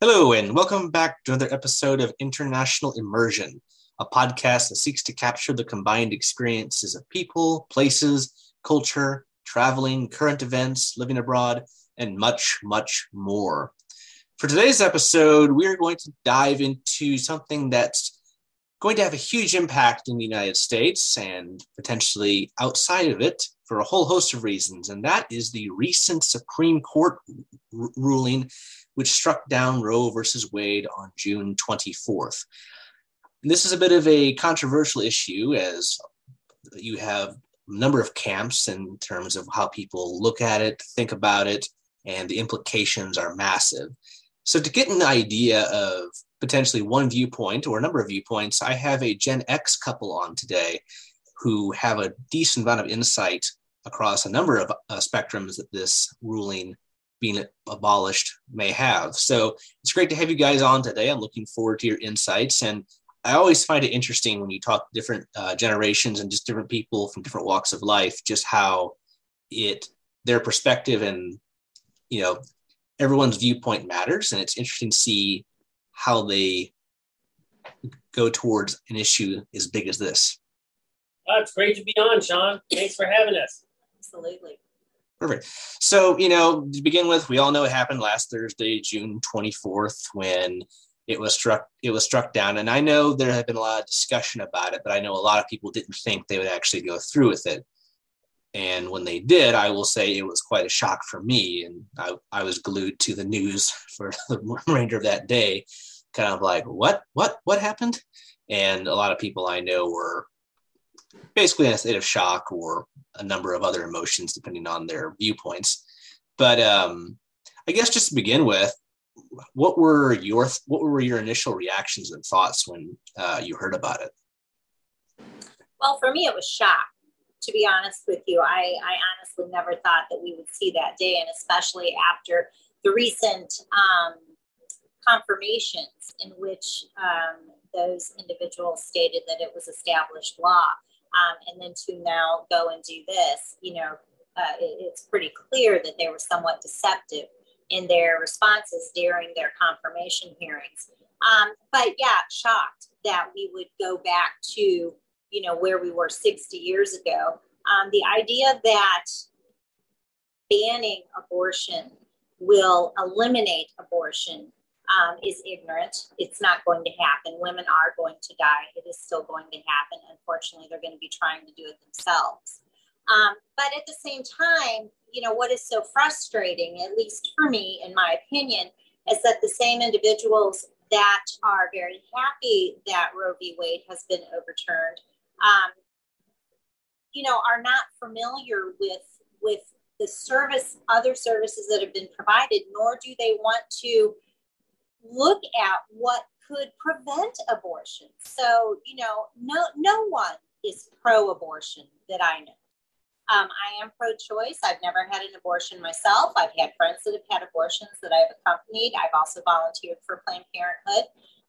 Hello, and welcome back to another episode of International Immersion, a podcast that seeks to capture the combined experiences of people, places, culture, traveling, current events, living abroad, and much, much more. For today's episode, we're going to dive into something that's going to have a huge impact in the United States and potentially outside of it for a whole host of reasons, and that is the recent Supreme Court ruling which struck down Roe versus Wade on June 24th. And this is a bit of a controversial issue as you have a number of camps in terms of how people look at it, think about it, and the implications are massive. So to get an idea of potentially one viewpoint or a number of viewpoints, I have a Gen X couple on today who have a decent amount of insight across a number of spectrums that this ruling being abolished may have. So it's great to have you guys on today. I'm looking forward to your insights. And I always find it interesting when you talk to different generations and just different people from different walks of life, just how their perspective and, everyone's viewpoint matters. And it's interesting to see how they go towards an issue as big as this. It's great to be on, Sean. Thanks for having us. Absolutely. Perfect. So, to begin with, we all know it happened last Thursday, June 24th, when it was struck down. And I know there had been a lot of discussion about it, but I know a lot of people didn't think they would actually go through with it. And when they did, I will say it was quite a shock for me. And I was glued to the news for the remainder of that day, kind of like, what happened? And a lot of people I know were basically in a state of shock or a number of other emotions depending on their viewpoints. But I guess just to begin with, what were your initial reactions and thoughts when you heard about it? Well, for me, it was shock, to be honest with you. I honestly never thought that we would see that day, and especially after the recent confirmations in which those individuals stated that it was established law. And then to now go and do this, it's pretty clear that they were somewhat deceptive in their responses during their confirmation hearings. But yeah, shocked that we would go back to, where we were 60 years ago. The idea that banning abortion will eliminate abortion is ignorant. It's not going to happen. Women are going to die. It is still going to happen. Unfortunately, they're going to be trying to do it themselves. But at the same time, what is so frustrating, at least for me, in my opinion, is that the same individuals that are very happy that Roe v. Wade has been overturned, are not familiar with the other services that have been provided, nor do they want to look at what could prevent abortion. So, no one is pro-abortion that I know. I am pro-choice. I've never had an abortion myself. I've had friends that have had abortions that I've accompanied. I've also volunteered for Planned Parenthood.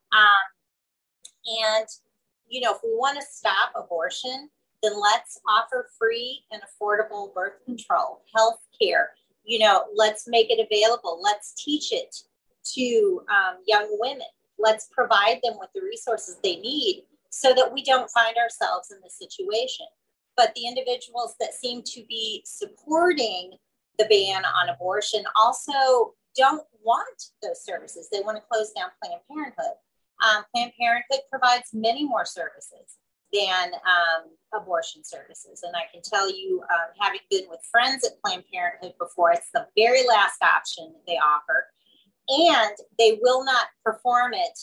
And, if we want to stop abortion, then let's offer free and affordable birth control, health care. Let's make it available. Let's teach it to young women. Let's provide them with the resources they need so that we don't find ourselves in this situation. But the individuals that seem to be supporting the ban on abortion also don't want those services. They want to close down Planned Parenthood. Planned Parenthood provides many more services than abortion services. And I can tell you, having been with friends at Planned Parenthood before, it's the very last option they offer. And they will not perform it,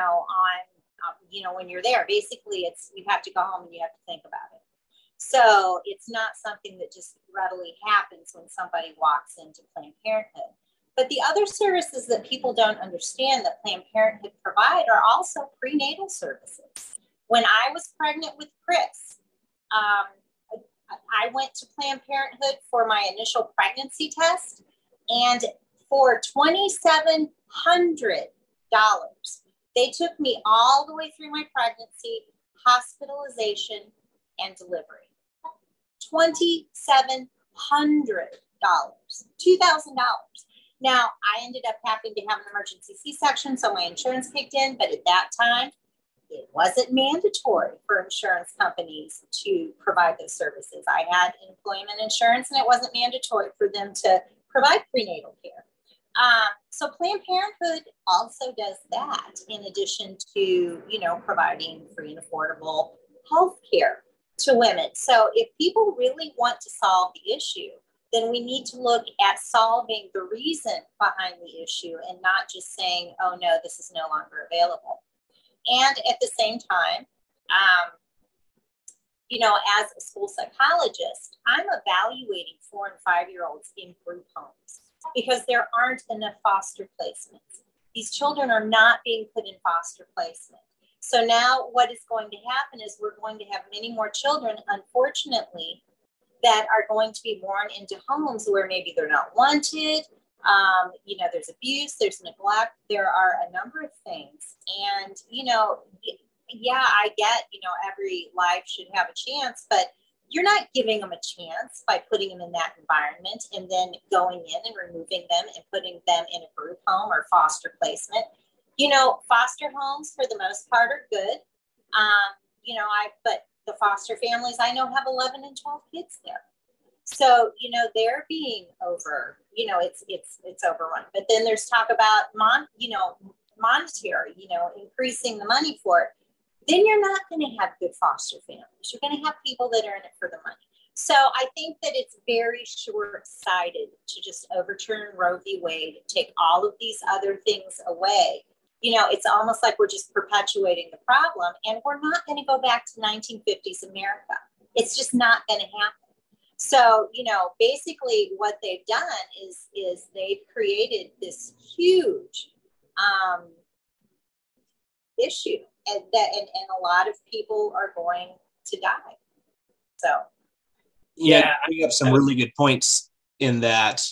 when you're there. Basically, you have to go home and you have to think about it. So it's not something that just readily happens when somebody walks into Planned Parenthood. But the other services that people don't understand that Planned Parenthood provide are also prenatal services. When I was pregnant with Chris, I went to Planned Parenthood for my initial pregnancy test, and for $2,700, they took me all the way through my pregnancy, hospitalization, and delivery. $2,700, $2,000. Now, I ended up having to have an emergency C-section, so my insurance kicked in, but at that time, it wasn't mandatory for insurance companies to provide those services. I had employment insurance, and it wasn't mandatory for them to provide prenatal care. So Planned Parenthood also does that in addition to, providing free and affordable health care to women. So if people really want to solve the issue, then we need to look at solving the reason behind the issue and not just saying, oh no, this is no longer available. And at the same time, as a school psychologist, I'm evaluating 4 and 5-year-olds in group homes because there aren't enough foster placements. These children are not being put in foster placement. So now what is going to happen is we're going to have many more children, unfortunately, that are going to be born into homes where maybe they're not wanted. There's abuse, there's neglect, there are a number of things. And, I get, every life should have a chance, but you're not giving them a chance by putting them in that environment and then going in and removing them and putting them in a group home or foster placement. Foster homes for the most part are good. But the foster families I know have 11 and 12 kids there. So, they're being it's overrun. But then there's talk about monetary, increasing the money for it. Then you're not going to have good foster families. You're going to have people that are in it for the money. So I think that it's very short-sighted to just overturn Roe v. Wade, take all of these other things away. It's almost like we're just perpetuating the problem, and we're not going to go back to 1950s America. It's just not going to happen. So, basically what they've done is they've created this huge issue, and a lot of people are going to die. So, yeah, you have some really good points in that.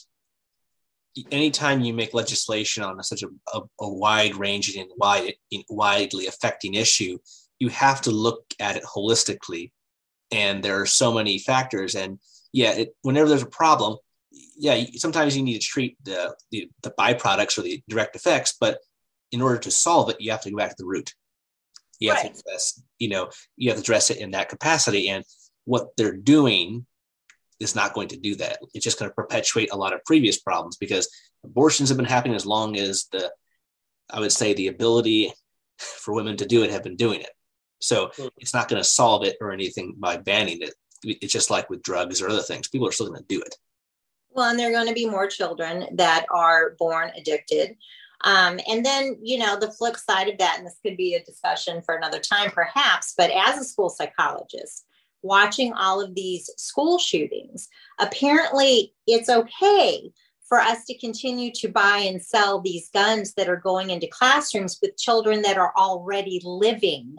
Anytime you make legislation on such a wide-ranging and widely affecting issue, you have to look at it holistically. And there are so many factors. And whenever there's a problem, sometimes you need to treat the byproducts or the direct effects. But in order to solve it, you have to go back to the root. You have to address, you have to address it in that capacity. And what they're doing is not going to do that. It's just going to perpetuate a lot of previous problems because abortions have been happening as long as the ability for women to do it have been doing it. So it's not going to solve it or anything by banning it. It's just like with drugs or other things. People are still going to do it. Well, and there are going to be more children that are born addicted. And then, the flip side of that, and this could be a discussion for another time, perhaps, but as a school psychologist, watching all of these school shootings, apparently it's okay for us to continue to buy and sell these guns that are going into classrooms with children that are already living.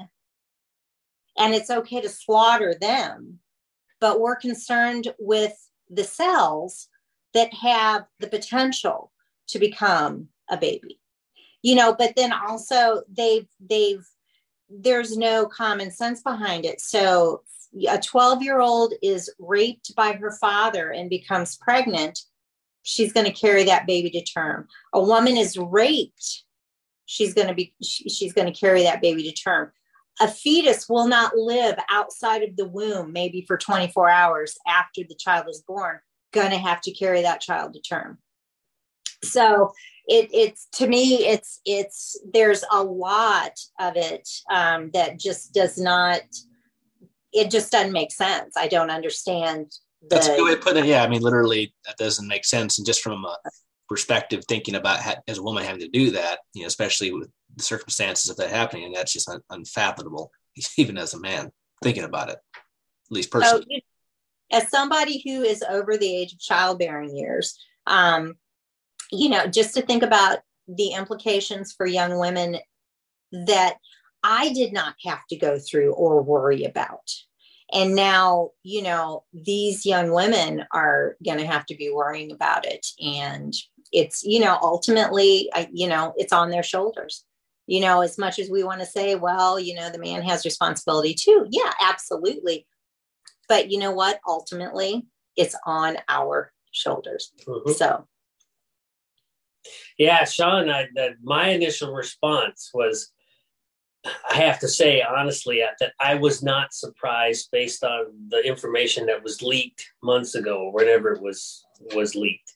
And it's okay to slaughter them. But we're concerned with the cells that have the potential to become a baby. But then also there's no common sense behind it. So a 12-year-old is raped by her father and becomes pregnant, she's going to carry that baby to term. A woman is raped, she's going to carry that baby to term. A fetus will not live outside of the womb, maybe for 24 hours after the child is born, going to have to carry that child to term. So it's to me, there's a lot of it that just doesn't make sense. I don't understand. That's a good way to put it. Yeah. I mean, literally that doesn't make sense. And just from a perspective, thinking about as a woman having to do that, especially with the circumstances of that happening, and that's just unfathomable, even as a man thinking about it, at least personally. As somebody who is over the age of childbearing years, just to think about the implications for young women that I did not have to go through or worry about. And now, these young women are going to have to be worrying about it. And it's, ultimately, it's on their shoulders. As much as we want to say, well, the man has responsibility too. Yeah, absolutely. But you know what? Ultimately, it's on our shoulders. Mm-hmm. So. Yeah, Sean, my initial response was, I have to say, honestly, that I was not surprised based on the information that was leaked months ago, or whenever it was leaked.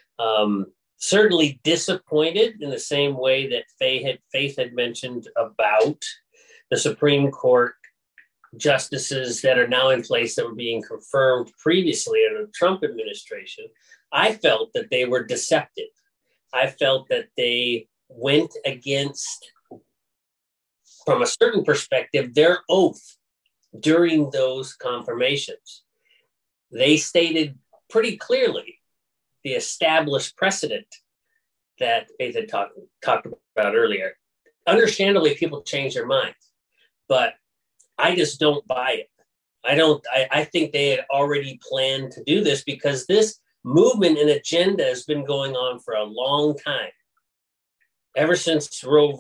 Certainly disappointed in the same way that Faith had mentioned about the Supreme Court justices that are now in place that were being confirmed previously under the Trump administration. I felt that they were deceptive. I felt that they went against, from a certain perspective, their oath during those confirmations. They stated pretty clearly the established precedent that Faith had talked about earlier. Understandably, people change their minds, but I just don't buy it. I think they had already planned to do this because this movement and agenda has been going on for a long time. Ever since Roe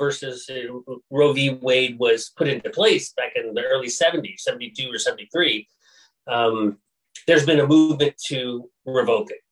v. Wade was put into place back in the early 70s, 72 or 73, there's been a movement to revoke it.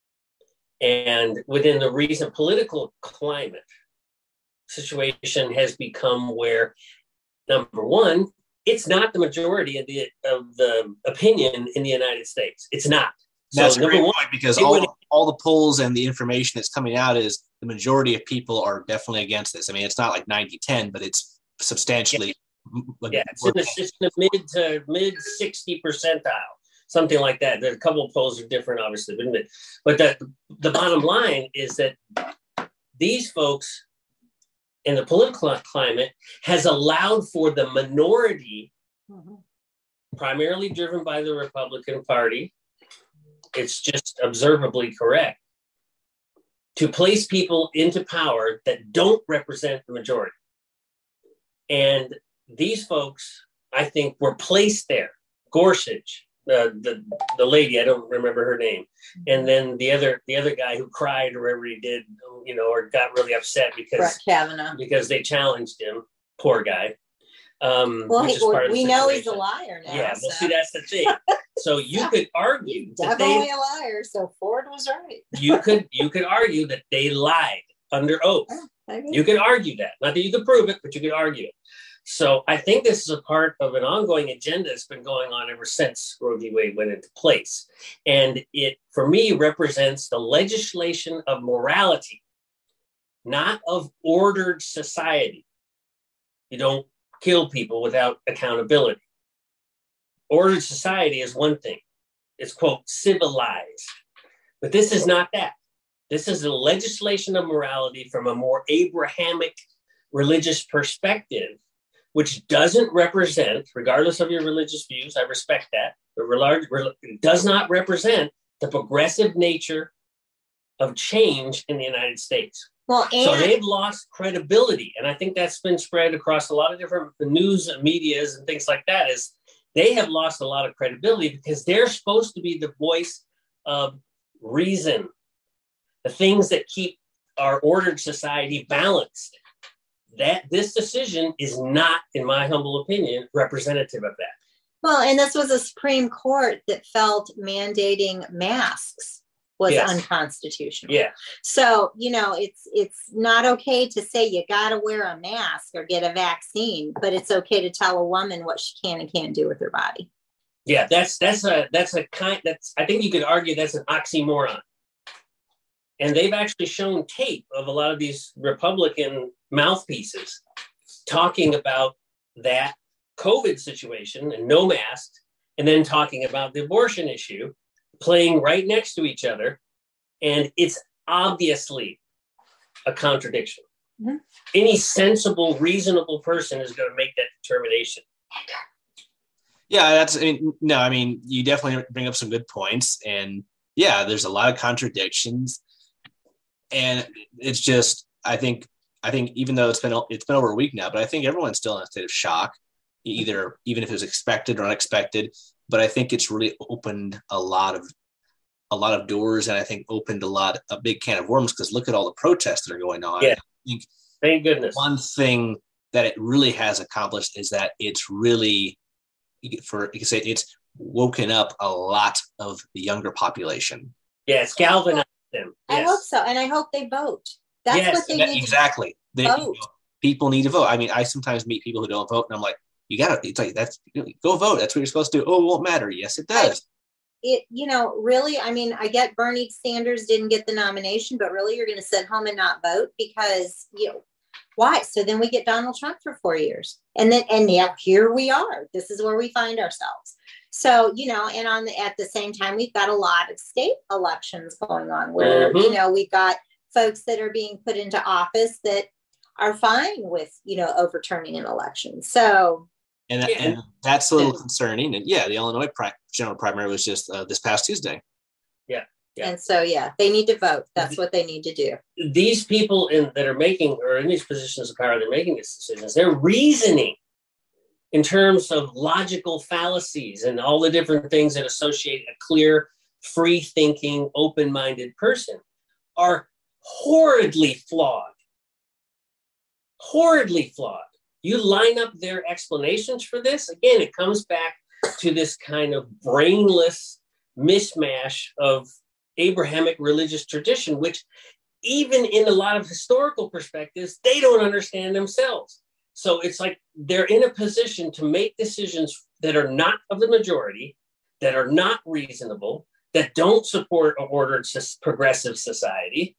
And within the recent political climate, situation has become where, number one, it's not the majority of the opinion in the United States. It's not. That's a great point, because all the polls and the information that's coming out is the majority of people are definitely against this. I mean, it's not like 90-10, but it's substantially. Yeah, it's in the mid 60 percentile, something like that. There's a couple of polls are different, obviously, but the bottom line is that these folks in the political climate has allowed for the minority, primarily driven by the Republican Party. It's just observably correct to place people into power that don't represent the majority. And these folks, I think, were placed there. Gorsuch, the lady, I don't remember her name, and then the other guy who cried or whatever he did, or got really upset because Brett Kavanaugh, because they challenged him. Poor guy. We know he's a liar now. Yeah, well, see, that's the thing. So you could argue definitely a liar. So Ford was right. you could argue that they lied under oath. You could argue that. Not that you could prove it, but you could argue it. So I think this is a part of an ongoing agenda that's been going on ever since Roe v. Wade went into place. And it, for me, represents the legislation of morality, not of ordered society. You don't kill people without accountability. Ordered society is one thing. It's, quote, civilized. But this is not that. This is a legislation of morality from a more Abrahamic religious perspective, which doesn't represent, regardless of your religious views, I respect that, but it does not represent the progressive nature of change in the United States. So they've lost credibility. And I think that's been spread across a lot of different news medias and things like that, is they have lost a lot of credibility because they're supposed to be the voice of reason, the things that keep our ordered society balanced. That this decision is not, in my humble opinion, representative of that. Well, and this was a Supreme Court that felt mandating masks was unconstitutional. Yeah. So, it's not okay to say you got to wear a mask or get a vaccine, but it's okay to tell a woman what she can and can't do with her body. Yeah, I think you could argue that's an oxymoron. And they've actually shown tape of a lot of these Republican mouthpieces talking about that COVID situation and no masks, and then talking about the abortion issue, playing right next to each other. And it's obviously a contradiction. Mm-hmm. Any sensible, reasonable person is going to make that determination. Yeah, you definitely bring up some good points. And yeah, there's a lot of contradictions. And it's just, I think even though it's been over a week now, but I think everyone's still in a state of shock, even if it was expected or unexpected. But I think it's really opened a lot of doors, and I think opened a big can of worms, because look at all the protests that are going on. Yeah. Thank goodness. One thing that it really has accomplished is that it's really, it's woken up a lot of the younger population. Yeah, it's galvanized them. I Yes. hope so. And I hope they vote. That's Yes, what they need exactly. to vote. People need to vote. I mean, I sometimes meet people who don't vote, and I'm like, it's like, go vote. That's what you're supposed to do. Oh, it won't matter. Yes, it does. Really, I mean, I get Bernie Sanders didn't get the nomination, but really you're going to sit home and not vote because, why? So then we get Donald Trump for 4 years. And now here we are. This is where we find ourselves. So, and at the same time, we've got a lot of state elections going on where, we've got folks that are being put into office that are fine with, overturning an election. So. And that's a little concerning. And the Illinois general primary was just this past Tuesday. Yeah. And so, they need to vote. That's what they need to do. These people that are making, or in these positions of power, they're making these decisions. They're reasoning in terms of logical fallacies and all the different things that associate a clear, free-thinking, open-minded person are horridly flawed. Horridly flawed. You line up their explanations for this, again, it comes back to this kind of brainless mishmash of Abrahamic religious tradition, which even in a lot of historical perspectives, they don't understand themselves. So it's like they're in a position to make decisions that are not of the majority, that are not reasonable, that don't support an ordered progressive society.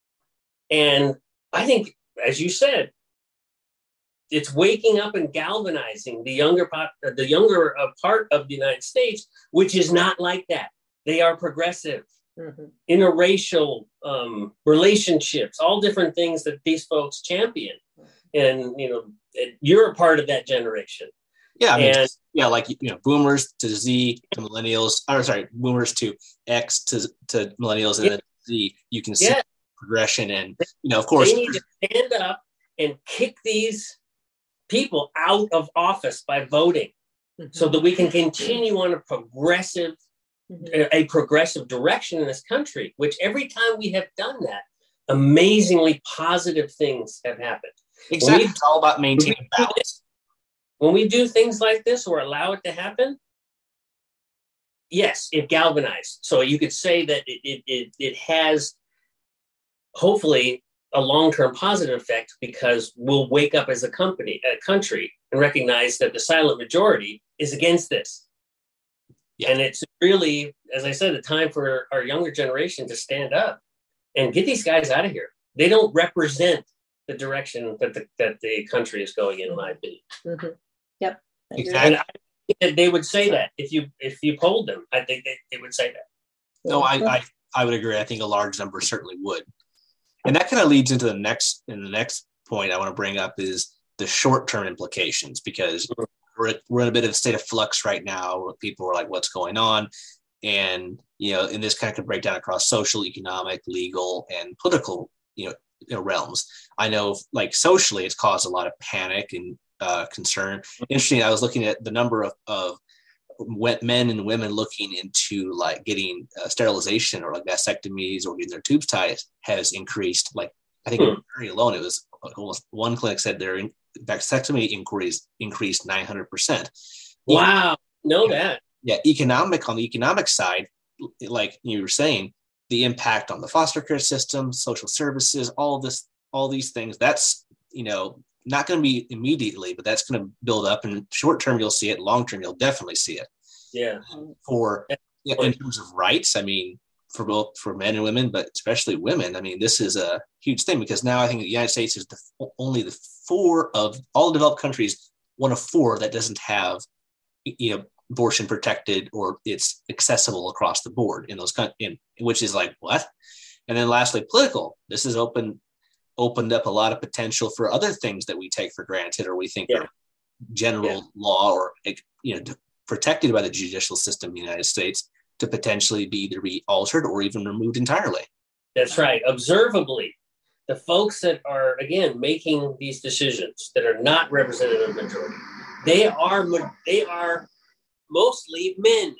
And I think, as you said, it's waking up and galvanizing the younger part of the United States, which is not like that. They are progressive, interracial relationships, all different things that these folks champion. And, you're a part of that generation. Yeah. I mean, like, boomers to Z to millennials, boomers to X to millennials and then Z, you can see progression. And, of course, they need to stand up and kick these people out of office by voting so that we can continue on a progressive direction in this country, which every time we have done that, amazingly positive things have happened. Exactly. It's all about maintaining balance. When we do things like this or allow it to happen, yes, it galvanized. So you could say that it has hopefully a long-term positive effect because we'll wake up as a country, and recognize that the silent majority is against this. Yeah. And it's really, as I said, a time for our younger generation to stand up and get these guys out of here. They don't represent the direction that the country is going in my opinion. Mm-hmm. Yep. Exactly. And I think that they would say that if you polled them, I think they would say that. No, I would agree. I think a large number certainly would. And that kind of leads into the next point I want to bring up is the short-term implications, because we're in a bit of a state of flux right now where people are like, what's going on? And, and this kind of could break down across social, economic, legal, and political, realms. I know, like, socially, it's caused a lot of panic and concern. Interesting, I was looking at the number of men and women looking into like getting sterilization or like vasectomies or getting their tubes tied has increased. Like, I think in Missouri alone, it was like almost one clinic said their vasectomy inquiries increased 900%. Wow, know that. Yeah, on the economic side, like you were saying, the impact on the foster care system, social services, all these things, that's, not going to be immediately, but that's going to build up. And short term, you'll see it. Long term, you'll definitely see it. Yeah. In terms of rights, I mean, for men and women, but especially women, I mean, this is a huge thing because now I think the United States is only the 4 of all developed countries, one of 4 that doesn't have, abortion protected or it's accessible across the board in those countries, which is like, what? And then lastly, political. This has opened up a lot of potential for other things that we take for granted or we think are general law or protected by the judicial system in the United States to potentially either be altered or even removed entirely. That's right. Observably, the folks that are, again, making these decisions that are not representative of the majority, they are mostly men.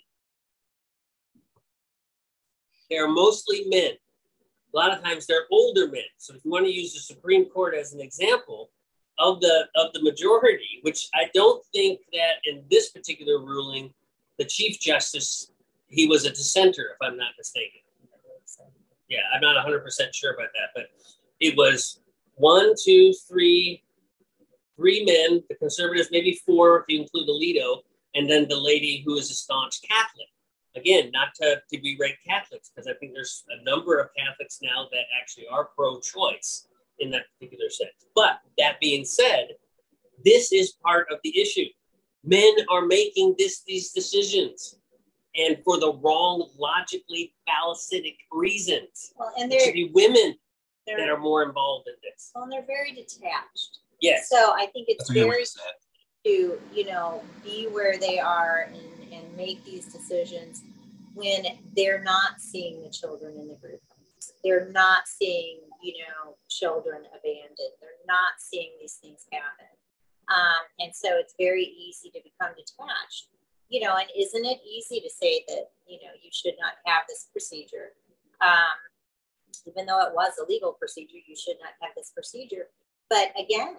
They are mostly men. A lot of times they're older men. So if you want to use the Supreme Court as an example of the majority, which I don't think that in this particular ruling, the Chief Justice, he was a dissenter, if I'm not mistaken. Yeah, I'm not 100% sure about that, but it was 1, 2, 3 men, the conservatives, maybe 4 if you include Alito, and then the lady who is a staunch Catholic. Again, not to berate Catholics, because I think there's a number of Catholics now that actually are pro-choice in that particular sense. But that being said, this is part of the issue. Men are making these decisions, and for the wrong, logically fallacitic reasons. Well, and there should be women that are more involved in this. Well, and they're very detached. Yes. So I think it's very to, be where they are and make these decisions when they're not seeing the children in the group homes. They're not seeing, children abandoned. They're not seeing these things happen. And so it's very easy to become detached. And isn't it easy to say that, you should not have this procedure? Even though it was a legal procedure, you should not have this procedure. But again,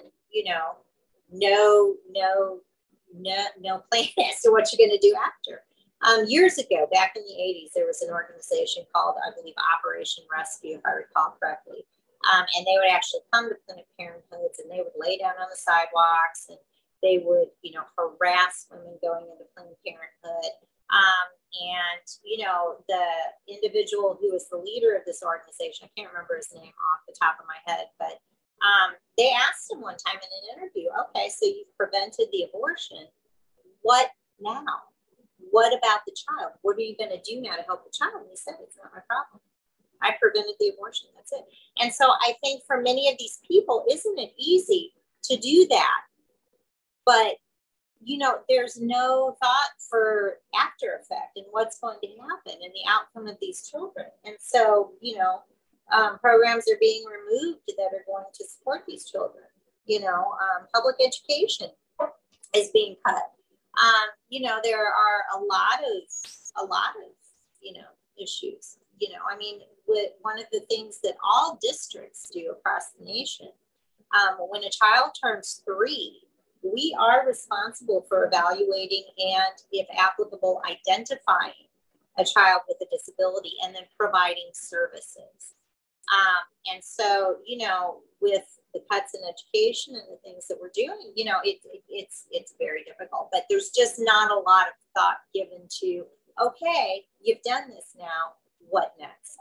no plan as to what you're going to do after. Years ago, back in the 80s, there was an organization called, I believe, Operation Rescue, if I recall correctly. And they would actually come to Planned Parenthoods and they would lay down on the sidewalks and they would, harass women going into Planned Parenthood. The individual who was the leader of this organization, I can't remember his name off the top of my head, but they asked him one time in an interview, okay, so you've prevented the abortion. What now? What about the child? What are you going to do now to help the child? And he said, it's not my problem. I prevented the abortion. That's it. And so I think for many of these people, isn't it easy to do that? But, there's no thought for after effect and what's going to happen and the outcome of these children. And so, programs are being removed that are going to support these children. Public education is being cut. There are a lot of, issues. With one of the things that all districts do across the nation, when a child turns 3, we are responsible for evaluating and, if applicable, identifying a child with a disability and then providing services. And so, with the cuts in education and the things that we're doing, it's very difficult. But there's just not a lot of thought given to, okay, you've done this now, what next?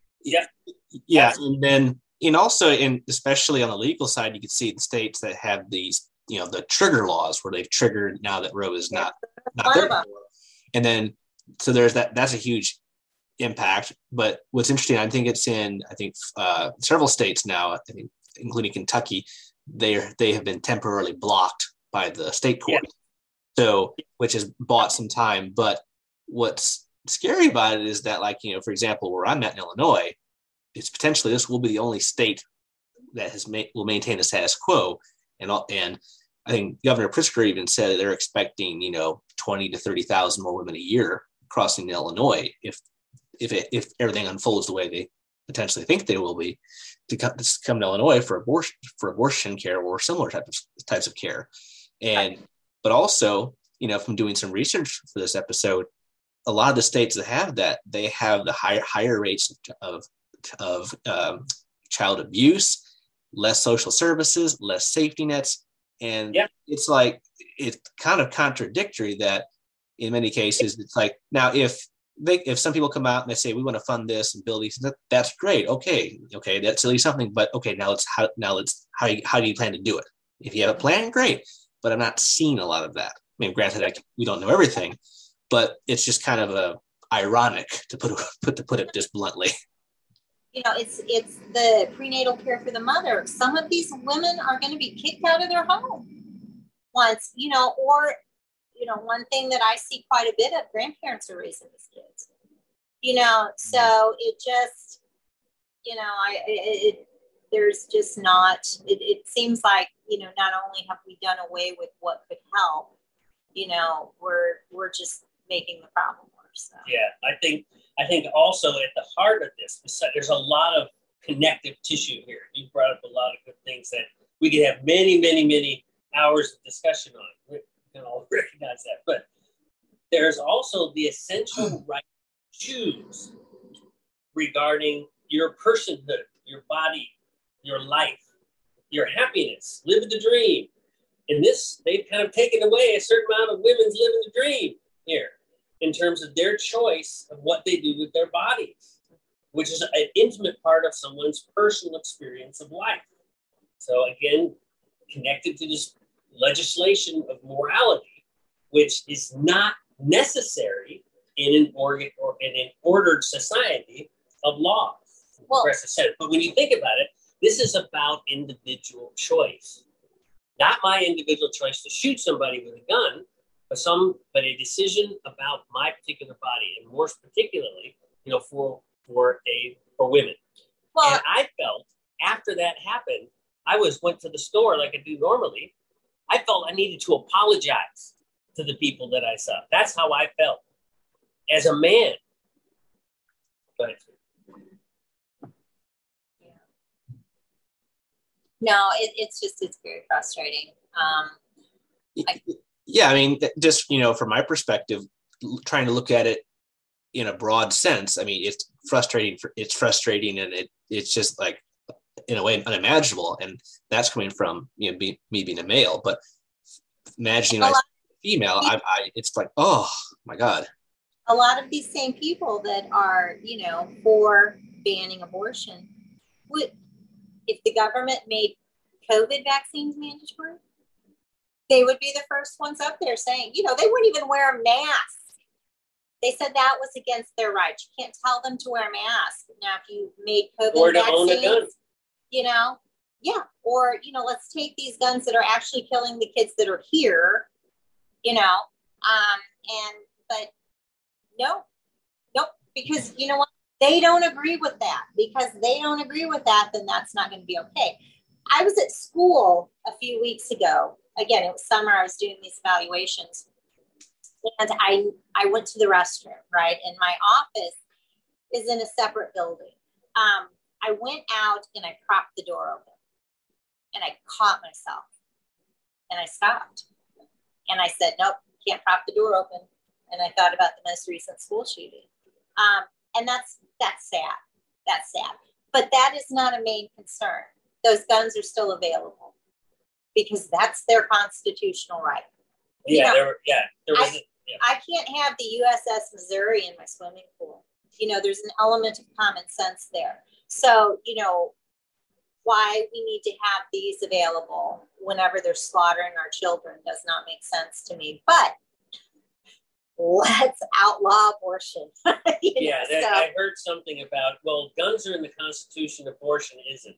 Yeah, and then especially on the legal side, you can see the states that have these, the trigger laws where they've triggered now that Roe is not there anymore. And then so there's that's a huge impact. But what's interesting, I think it's in several states now, including Kentucky, they have been temporarily blocked by the state court. Yeah. So which has bought some time. But what's scary about it is that, for example, where I'm at in Illinois, it's potentially this will be the only state that will maintain the status quo. And I think Governor Pritzker even said that they're expecting, 20 to 30,000 more women a year crossing Illinois if everything unfolds the way they potentially think they will be to come to Illinois for abortion care or similar types of care. But also, from doing some research for this episode, a lot of the states that have that, they have the higher rates of child abuse, less social services, less safety nets. And it's kind of contradictory that in many cases, it's now if some people come out and they say, we want to fund this and build these, that's great. Okay. That's at least something, but okay, how do you plan to do it? If you have a plan, great. But I'm not seeing a lot of that. I mean, granted, we don't know everything, but it's just kind of ironic to put it just bluntly. It's the prenatal care for the mother. Some of these women are going to be kicked out of their home once, one thing that I see quite a bit of, grandparents are raising these kids, so it just, there's just not, it seems like, not only have we done away with what could help, we're just making the problem worse. So. Yeah, I think also at the heart of this, there's a lot of connective tissue here. You brought up a lot of good things that we could have many, many, many hours of discussion on. We can all recognize that. But there's also the essential right to choose regarding your personhood, your body, your life, your happiness, live the dream. In this, they've kind of taken away a certain amount of women's living the dream here in terms of their choice of what they do with their bodies, which is an intimate part of someone's personal experience of life. So again, connected to this legislation of morality, which is not necessary in an ordered society of laws. Well, but when you think about it, this is about individual choice, not my individual choice to shoot somebody with a gun, but a decision about my particular body, and more particularly, for women. Well, and I felt after that happened, I went to the store like I do normally. I felt I needed to apologize to the people that I saw. That's how I felt as a man. But no, it's very frustrating. Yeah, I mean, just, from my perspective, trying to look at it in a broad sense, I mean, it's frustrating. Frustrating, and it's just like, in a way, unimaginable. And that's coming from, me being a male. But imagining myself a female, it's like, oh my God. A lot of these same people that are, for banning abortion, if the government made COVID vaccines mandatory, they would be the first ones up there saying, they wouldn't even wear a mask. They said that was against their rights. You can't tell them to wear a mask. Now, if you made COVID vaccines, or, let's take these guns that are actually killing the kids that are here, but nope, because you know what? They don't agree with that. Because they don't agree with that, then that's not going to be okay. I was at school a few weeks ago. Again, it was summer. I was doing these evaluations. And I went to the restroom, right? And my office is in a separate building. I went out and I propped the door open. And I caught myself. And I stopped. And I said, nope, can't prop the door open. And I thought about the most recent school shooting. And that's sad. That's sad. But that is not a main concern. Those guns are still available because that's their constitutional right. I can't have the USS Missouri in my swimming pool. There's an element of common sense there. So, why we need to have these available whenever they're slaughtering our children does not make sense to me. But let's outlaw abortion. I heard something about, guns are in the Constitution, abortion isn't.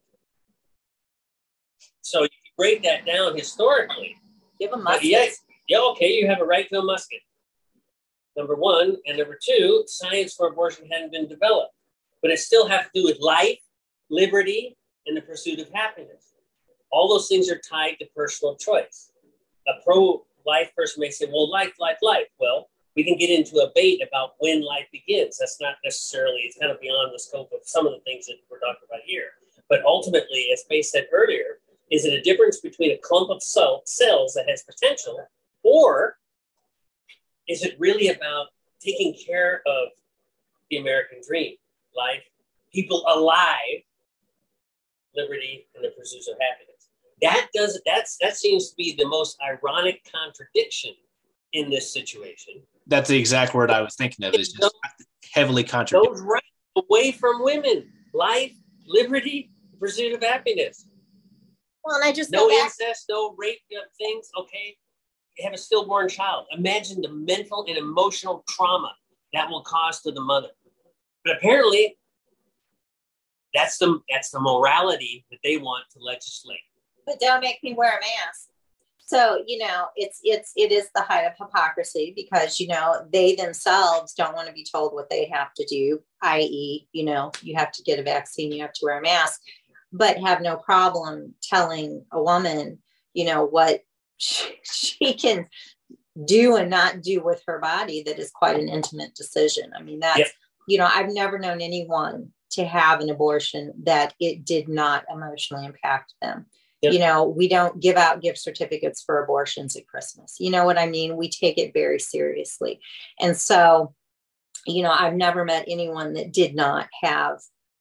So you break that down historically. Give them muskets. You have a right to a musket. Number one. And number two, science for abortion hadn't been developed. But it still has to do with life, liberty, and the pursuit of happiness. All those things are tied to personal choice. A pro-life person may say, life. Well, we can get into a debate about when life begins. That's not necessarily, it's kind of beyond the scope of some of the things that we're talking about here. But ultimately, as Faye said earlier, is it a difference between a clump of cells that has potential, or is it really about taking care of the American dream, life, people alive, liberty, and the pursuit of happiness? That seems to be the most ironic contradiction in this situation. That's the exact word I was thinking of. Is just heavily contradictory. Those rights away from women, life, liberty, pursuit of happiness. Well, and I just no incest, no rape things. Okay, you have a stillborn child. Imagine the mental and emotional trauma that will cause to the mother. But apparently, that's the morality that they want to legislate. But don't make me wear a mask. So, it is the height of hypocrisy because, they themselves don't want to be told what they have to do, i.e., you have to get a vaccine, you have to wear a mask, but have no problem telling a woman, what she can do and not do with her body. That is quite an intimate decision. I mean, that's, I've never known anyone to have an abortion that it did not emotionally impact them. Yep. We don't give out gift certificates for abortions at Christmas. You know what I mean? We take it very seriously. And so, I've never met anyone that did not have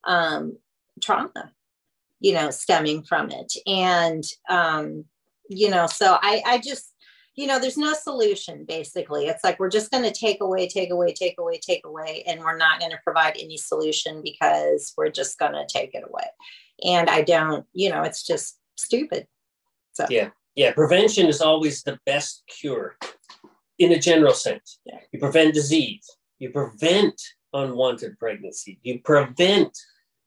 trauma, stemming from it. And, so I just, there's no solution, basically. It's like, we're just going to take away, and we're not going to provide any solution because we're just going to take it away. And I don't, it's just stupid. So yeah. Prevention is always the best cure in a general sense. Yeah. You prevent disease. You prevent unwanted pregnancy. You prevent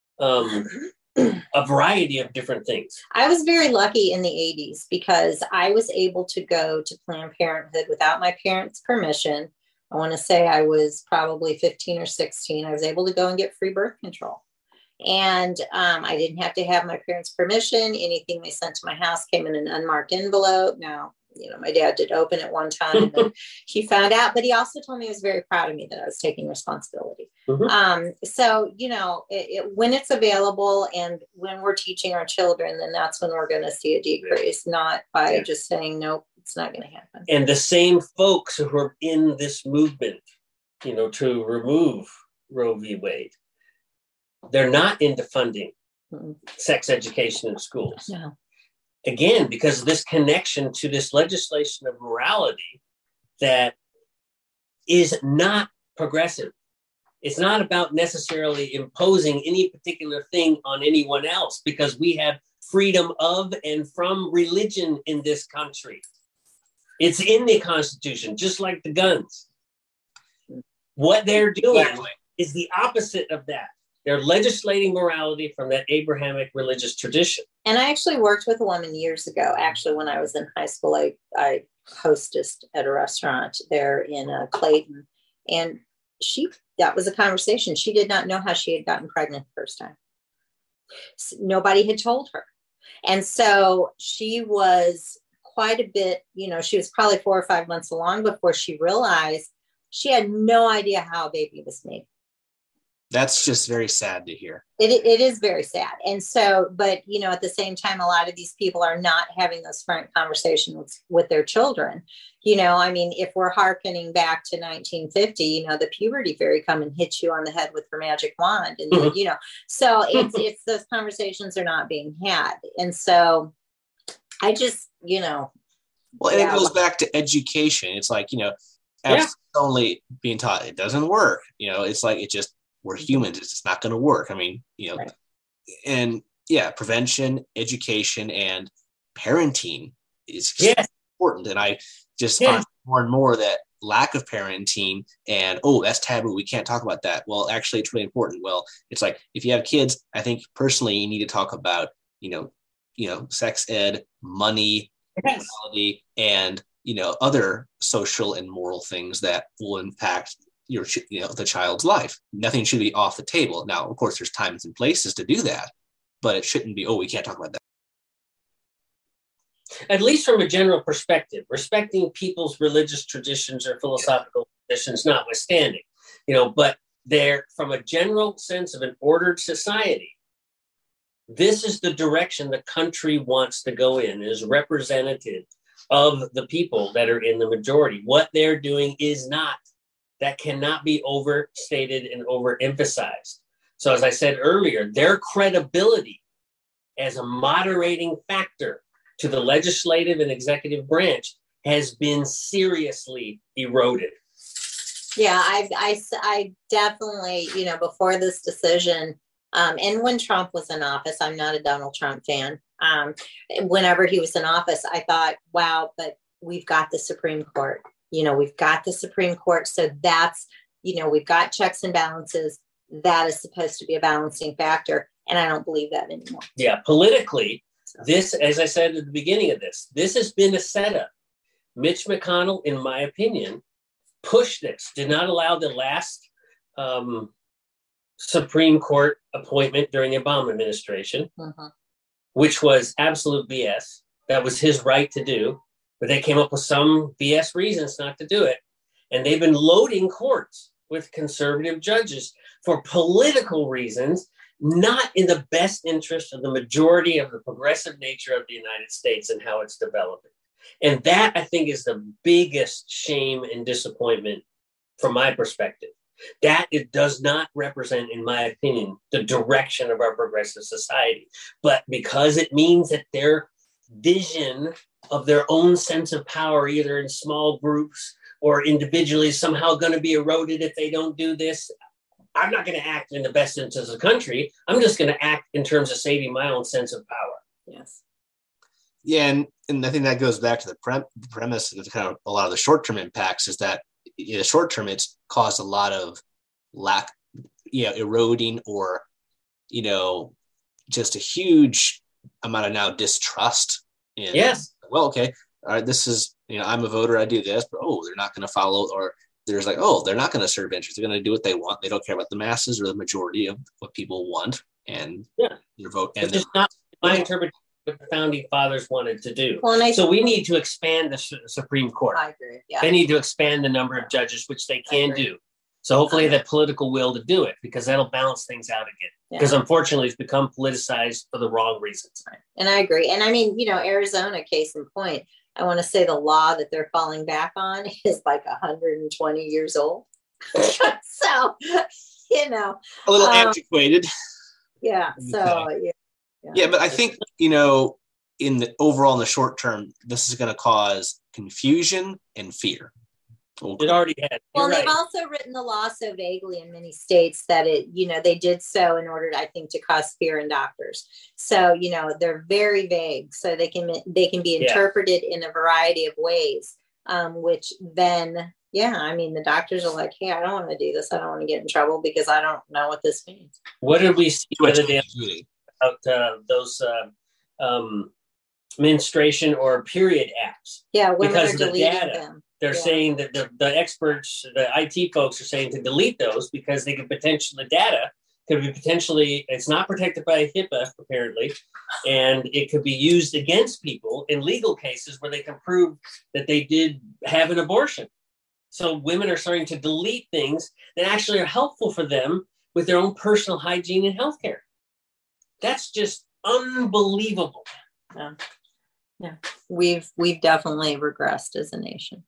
a variety of different things. I was very lucky in the 80s because I was able to go to Planned Parenthood without my parents' permission. I want to say I was probably 15 or 16. I was able to go and get free birth control. And I didn't have to have my parents' permission. Anything they sent to my house came in an unmarked envelope. Now, my dad did open it one time and he found out, but he also told me he was very proud of me that I was taking responsibility. Mm-hmm. So, when it's available and when we're teaching our children, then that's when we're going to see a decrease, not by just saying, nope, it's not going to happen. And the same folks who are in this movement, to remove Roe v. Wade, they're not into funding sex education in schools. No. Again, because of this connection to this legislation of morality that is not progressive. It's not about necessarily imposing any particular thing on anyone else, because we have freedom of and from religion in this country. It's in the Constitution, just like the guns. What they're doing is the opposite of that. They're legislating morality from that Abrahamic religious tradition. And I actually worked with a woman years ago. Actually, when I was in high school, I hostessed at a restaurant there in Clayton. And that was a conversation. She did not know how she had gotten pregnant the first time. Nobody had told her. And so she was quite a bit, she was probably 4 or 5 months along before she realized she had no idea how a baby was made. That's just very sad to hear. It is very sad. And so, but, at the same time, a lot of these people are not having those frank conversations with their children. If we're hearkening back to 1950, the puberty fairy come and hit you on the head with her magic wand. And, so it's those conversations are not being had. And so I just, Well, and it goes back to education. It's like, only being taught it doesn't work. It's like, we're humans. It's just not going to work. Right. And prevention, education, and parenting is important. And I just find more and more that lack of parenting and, that's taboo, we can't talk about that. Well, actually, it's really important. Well, it's like, if you have kids, I think personally you need to talk about, sex ed, money, morality, and, other social and moral things that will impact the child's life. Nothing should be off the table. Now, of course, there's times and places to do that, but it shouldn't be, we can't talk about that. At least from a general perspective, respecting people's religious traditions or philosophical traditions notwithstanding, but they're from a general sense of an ordered society. This is the direction the country wants to go in, is representative of the people that are in the majority. What they're doing is not. That cannot be overstated and overemphasized. So as I said earlier, their credibility as a moderating factor to the legislative and executive branch has been seriously eroded. Yeah, I definitely, before this decision, and when Trump was in office, I'm not a Donald Trump fan. Whenever he was in office, I thought, wow, but we've got the Supreme Court. We've got the Supreme Court. So that's, we've got checks and balances. That is supposed to be a balancing factor. And I don't believe that anymore. Yeah, politically, this, as I said at the beginning of this has been a setup. Mitch McConnell, in my opinion, pushed this, did not allow the last Supreme Court appointment during the Obama administration, which was absolute BS. That was his right to do. But they came up with some BS reasons not to do it. And they've been loading courts with conservative judges for political reasons, not in the best interest of the majority of the progressive nature of the United States and how it's developing. And that, I think, is the biggest shame and disappointment from my perspective. That it does not represent, in my opinion, the direction of our progressive society. But because it means that their vision of their own sense of power, either in small groups or individually, is somehow going to be eroded if they don't do this, I'm not going to act in the best interest of the country. I'm just going to act in terms of saving my own sense of power. Yes. Yeah, and I think that goes back to the premise of kind of a lot of the short-term impacts is that in the short term, it's caused a lot of eroding or, just a huge amount of now distrust. Yes. Well, okay, all right, this is, I'm a voter, I do this, but, they're not going to follow, or there's like, they're not going to serve interest. They're going to do what they want. They don't care about the masses or the majority of what people want and their vote. And it's not my interpretation of what the founding fathers wanted to do. Well, so we need to expand the Supreme Court. I agree. Yeah. They need to expand the number of judges, which they can do. So hopefully that political will to do it, because that'll balance things out again. Because unfortunately, it's become politicized for the wrong reasons. Right. And I agree. And I mean, Arizona, case in point, I want to say the law that they're falling back on is like 120 years old. So, a little antiquated. Yeah. So, yeah, but I think, in the short term, this is going to cause confusion and fear. It already had. Well, they've also written the law so vaguely in many states that they did so in order, I think, to cause fear in doctors. So, they're very vague. So they can be interpreted in a variety of ways, which then, the doctors are like, hey, I don't want to do this. I don't want to get in trouble because I don't know what this means. What did we see the other day about those menstruation or period apps? Yeah, women because are deleting the data. them. They're saying that the experts, the IT folks are saying to delete those because they could potentially, it's not protected by HIPAA apparently, and it could be used against people in legal cases where they can prove that they did have an abortion. So women are starting to delete things that actually are helpful for them with their own personal hygiene and healthcare. That's just unbelievable. Yeah. We've definitely regressed as a nation.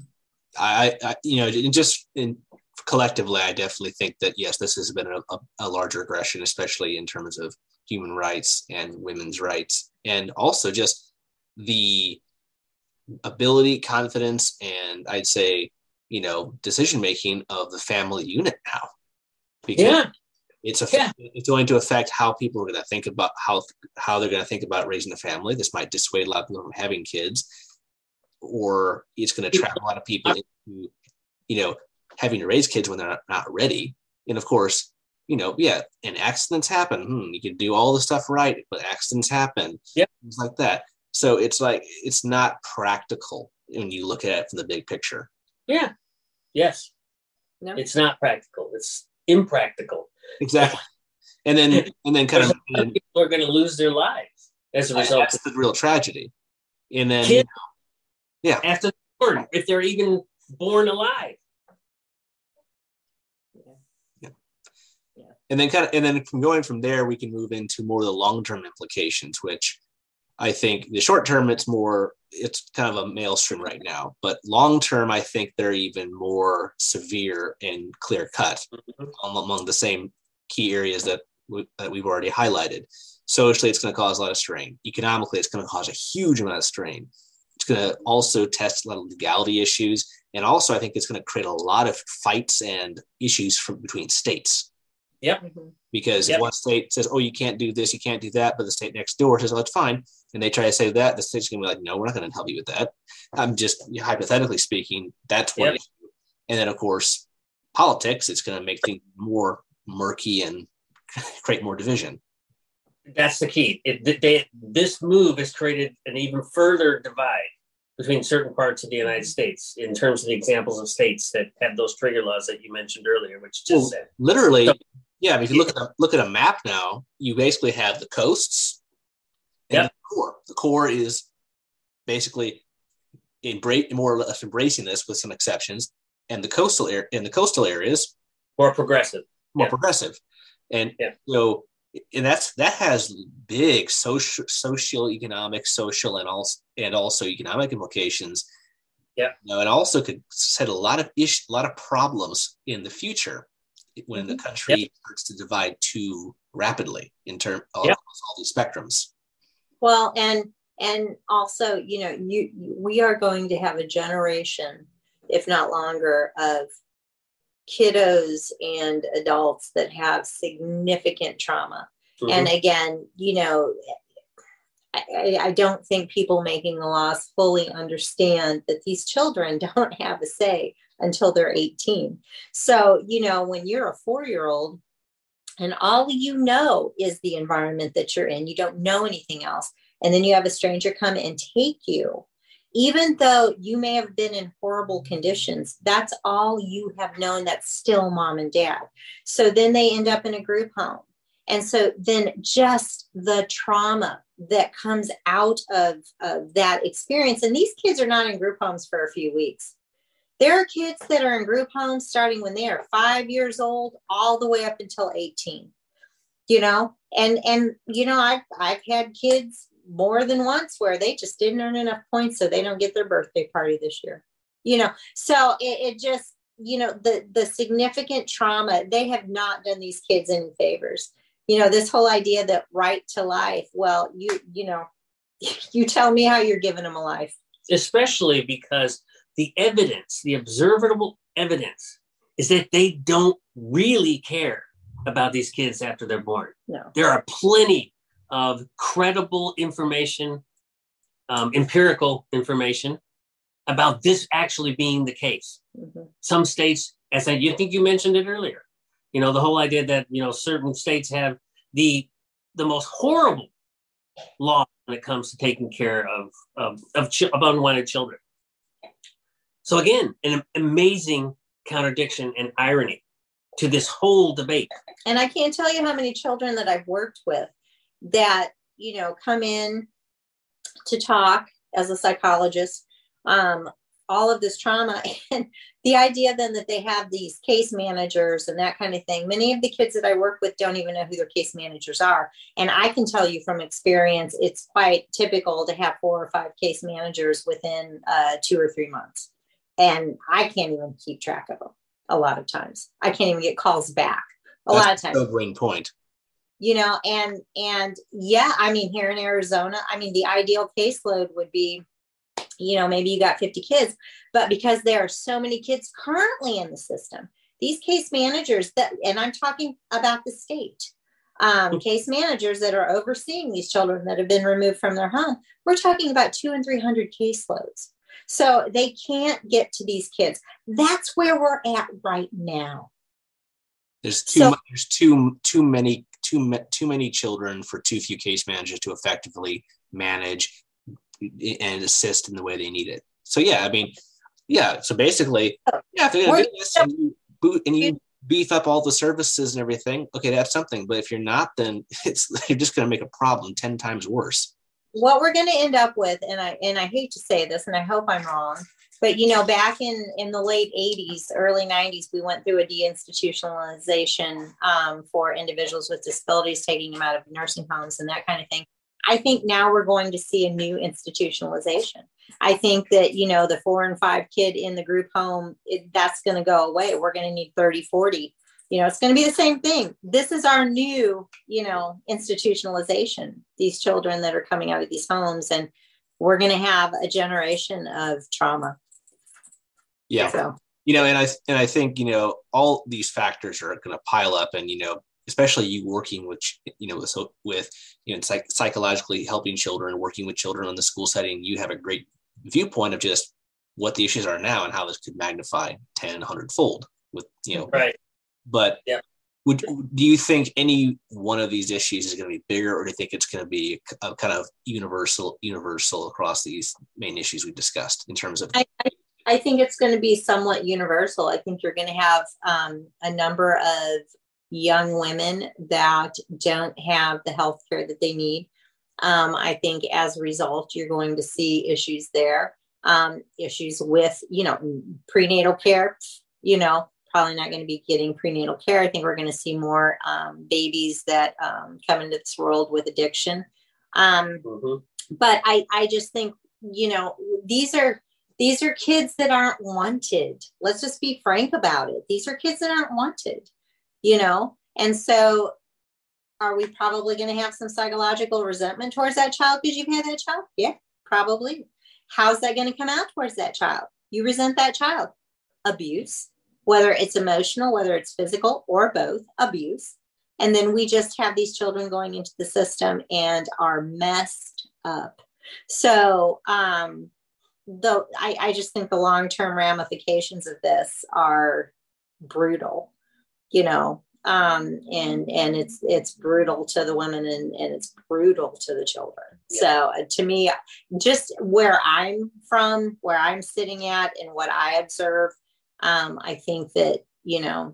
Collectively, I definitely think that, yes, this has been a larger aggression, especially in terms of human rights and women's rights. And also just the ability, confidence, and I'd say, decision-making of the family unit now. Because it's going to affect how people are going to think about how they're going to think about raising a family. This might dissuade a lot of people from having kids. Or it's going to trap a lot of people into, having to raise kids when they're not ready. And of course, and accidents happen. You can do all the stuff right, but accidents happen. Things like that. So it's like, it's not practical when you look at it from the big picture. Yeah. Yes. No. It's not practical. It's impractical. Exactly. And then kind of people are going to lose their lives as a result. That's the real tragedy. And then kids, after born, if they're even born alive. And then from going from there, we can move into more of the long-term implications, which I think the short term, it's kind of a maelstrom right now, but long-term, I think they're even more severe and clear-cut among the same key areas that we've already highlighted. Socially, it's going to cause a lot of strain. Economically, it's going to cause a huge amount of strain. It's going to also test a lot of legality issues. And also, I think it's going to create a lot of fights and issues between states. Yep. Because if one state says, you can't do this, you can't do that, but the state next door says, it's fine, and they try to say that, the state's going to be like, no, we're not going to help you with that. I'm just, hypothetically speaking, that's one issue. And then, of course, politics, it's going to make things more murky and create more division. That's the key. This move has created an even further divide between certain parts of the United States in terms of the examples of states that have those trigger laws that you mentioned earlier, which just said. Literally, if you look at a map now, you basically have the coasts and the core. The core is basically more or less embracing this with some exceptions, and the coastal areas more progressive. And and that has big social, economic, and also economic implications Yeah. And also could set a lot of problems in the future when the country starts to divide too rapidly in terms of all these spectrums. Well, and also, we are going to have a generation, if not longer, of kiddos and adults that have significant trauma. Mm-hmm. And again, I don't think people making the laws fully understand that these children don't have a say until they're 18. So, when you're a 4-year-old and all you know is the environment that you're in, you don't know anything else. And then you have a stranger come and take you, even though you may have been in horrible conditions, that's all you have known. That's still mom and dad. So then they end up in a group home. And so then just the trauma that comes out of that experience. And these kids are not in group homes for a few weeks. There are kids that are in group homes starting when they are 5 years old, all the way up until 18, and I've had kids more than once where they just didn't earn enough points, so they don't get their birthday party this year, so it just, the significant trauma, they have not done these kids any favors. This whole idea that right to life, well, you tell me how you're giving them a life. Especially because the evidence, the observable evidence, is that they don't really care about these kids after they're born. No. There are plenty of credible information, empirical information about this actually being the case. Mm-hmm. Some states, you think you mentioned it earlier, the whole idea that, certain states have the most horrible law when it comes to taking care of unwanted children. So again, an amazing contradiction and irony to this whole debate. And I can't tell you how many children that I've worked with that, come in to talk as a psychologist, all of this trauma, and the idea then that they have these case managers and that kind of thing. Many of the kids that I work with don't even know who their case managers are. And I can tell you from experience, it's quite typical to have 4 or 5 case managers within 2 or 3 months. And I can't even keep track of them a lot of times. I can't even get calls back a lot of times. That's a great point. And yeah, here in Arizona, the ideal caseload would be, maybe you got 50 kids, but because there are so many kids currently in the system, these case managers and I'm talking about the state, case managers that are overseeing these children that have been removed from their home, we're talking about 200 and 300 caseloads. So they can't get to these kids. That's where we're at right now. There's too many children for too few case managers to effectively manage and assist in the way they need it. So so basically, if they're gonna do this and you beef up all the services and everything, okay, that's something. But if you're not, then you're just gonna make a problem 10 times worse. What we're gonna end up with, and I hate to say this, and I hope I'm wrong, but back in the late 80s, early 90s, we went through a deinstitutionalization for individuals with disabilities, taking them out of nursing homes and that kind of thing. I think now we're going to see a new institutionalization. I think that, the 4 and 5 kid in the group home, that's going to go away. We're going to need 30, 40. It's going to be the same thing. This is our new, institutionalization, these children that are coming out of these homes, and we're going to have a generation of trauma. Yeah. So. And I think, all these factors are going to pile up, and, especially you working with psychologically helping children, working with children in the school setting, you have a great viewpoint of just what the issues are now and how this could magnify 10, 100 fold with, Right. But do you think any one of these issues is going to be bigger, or do you think it's going to be a kind of universal across these main issues we discussed in terms of? I think it's going to be somewhat universal. I think you're going to have a number of young women that don't have the health care that they need. I think as a result, you're going to see issues there, issues with, prenatal care, probably not going to be getting prenatal care. I think we're going to see more babies that come into this world with addiction. But I just think, these are These are kids that aren't wanted. Let's just be frank about it. These are kids that aren't wanted, you know? And so are we probably going to have some psychological resentment towards that child because you've had that child? Yeah, probably. How's that going to come out towards that child? You resent that child. Abuse, whether it's emotional, whether it's physical, or both, abuse. And then we just have these children going into the system and are messed up. So, though I just think the long-term ramifications of this are brutal, you know, and it's brutal to the women and it's brutal to the children. Yeah. So to me, just where I'm from, where I'm sitting at and what I observe, I think that, you know,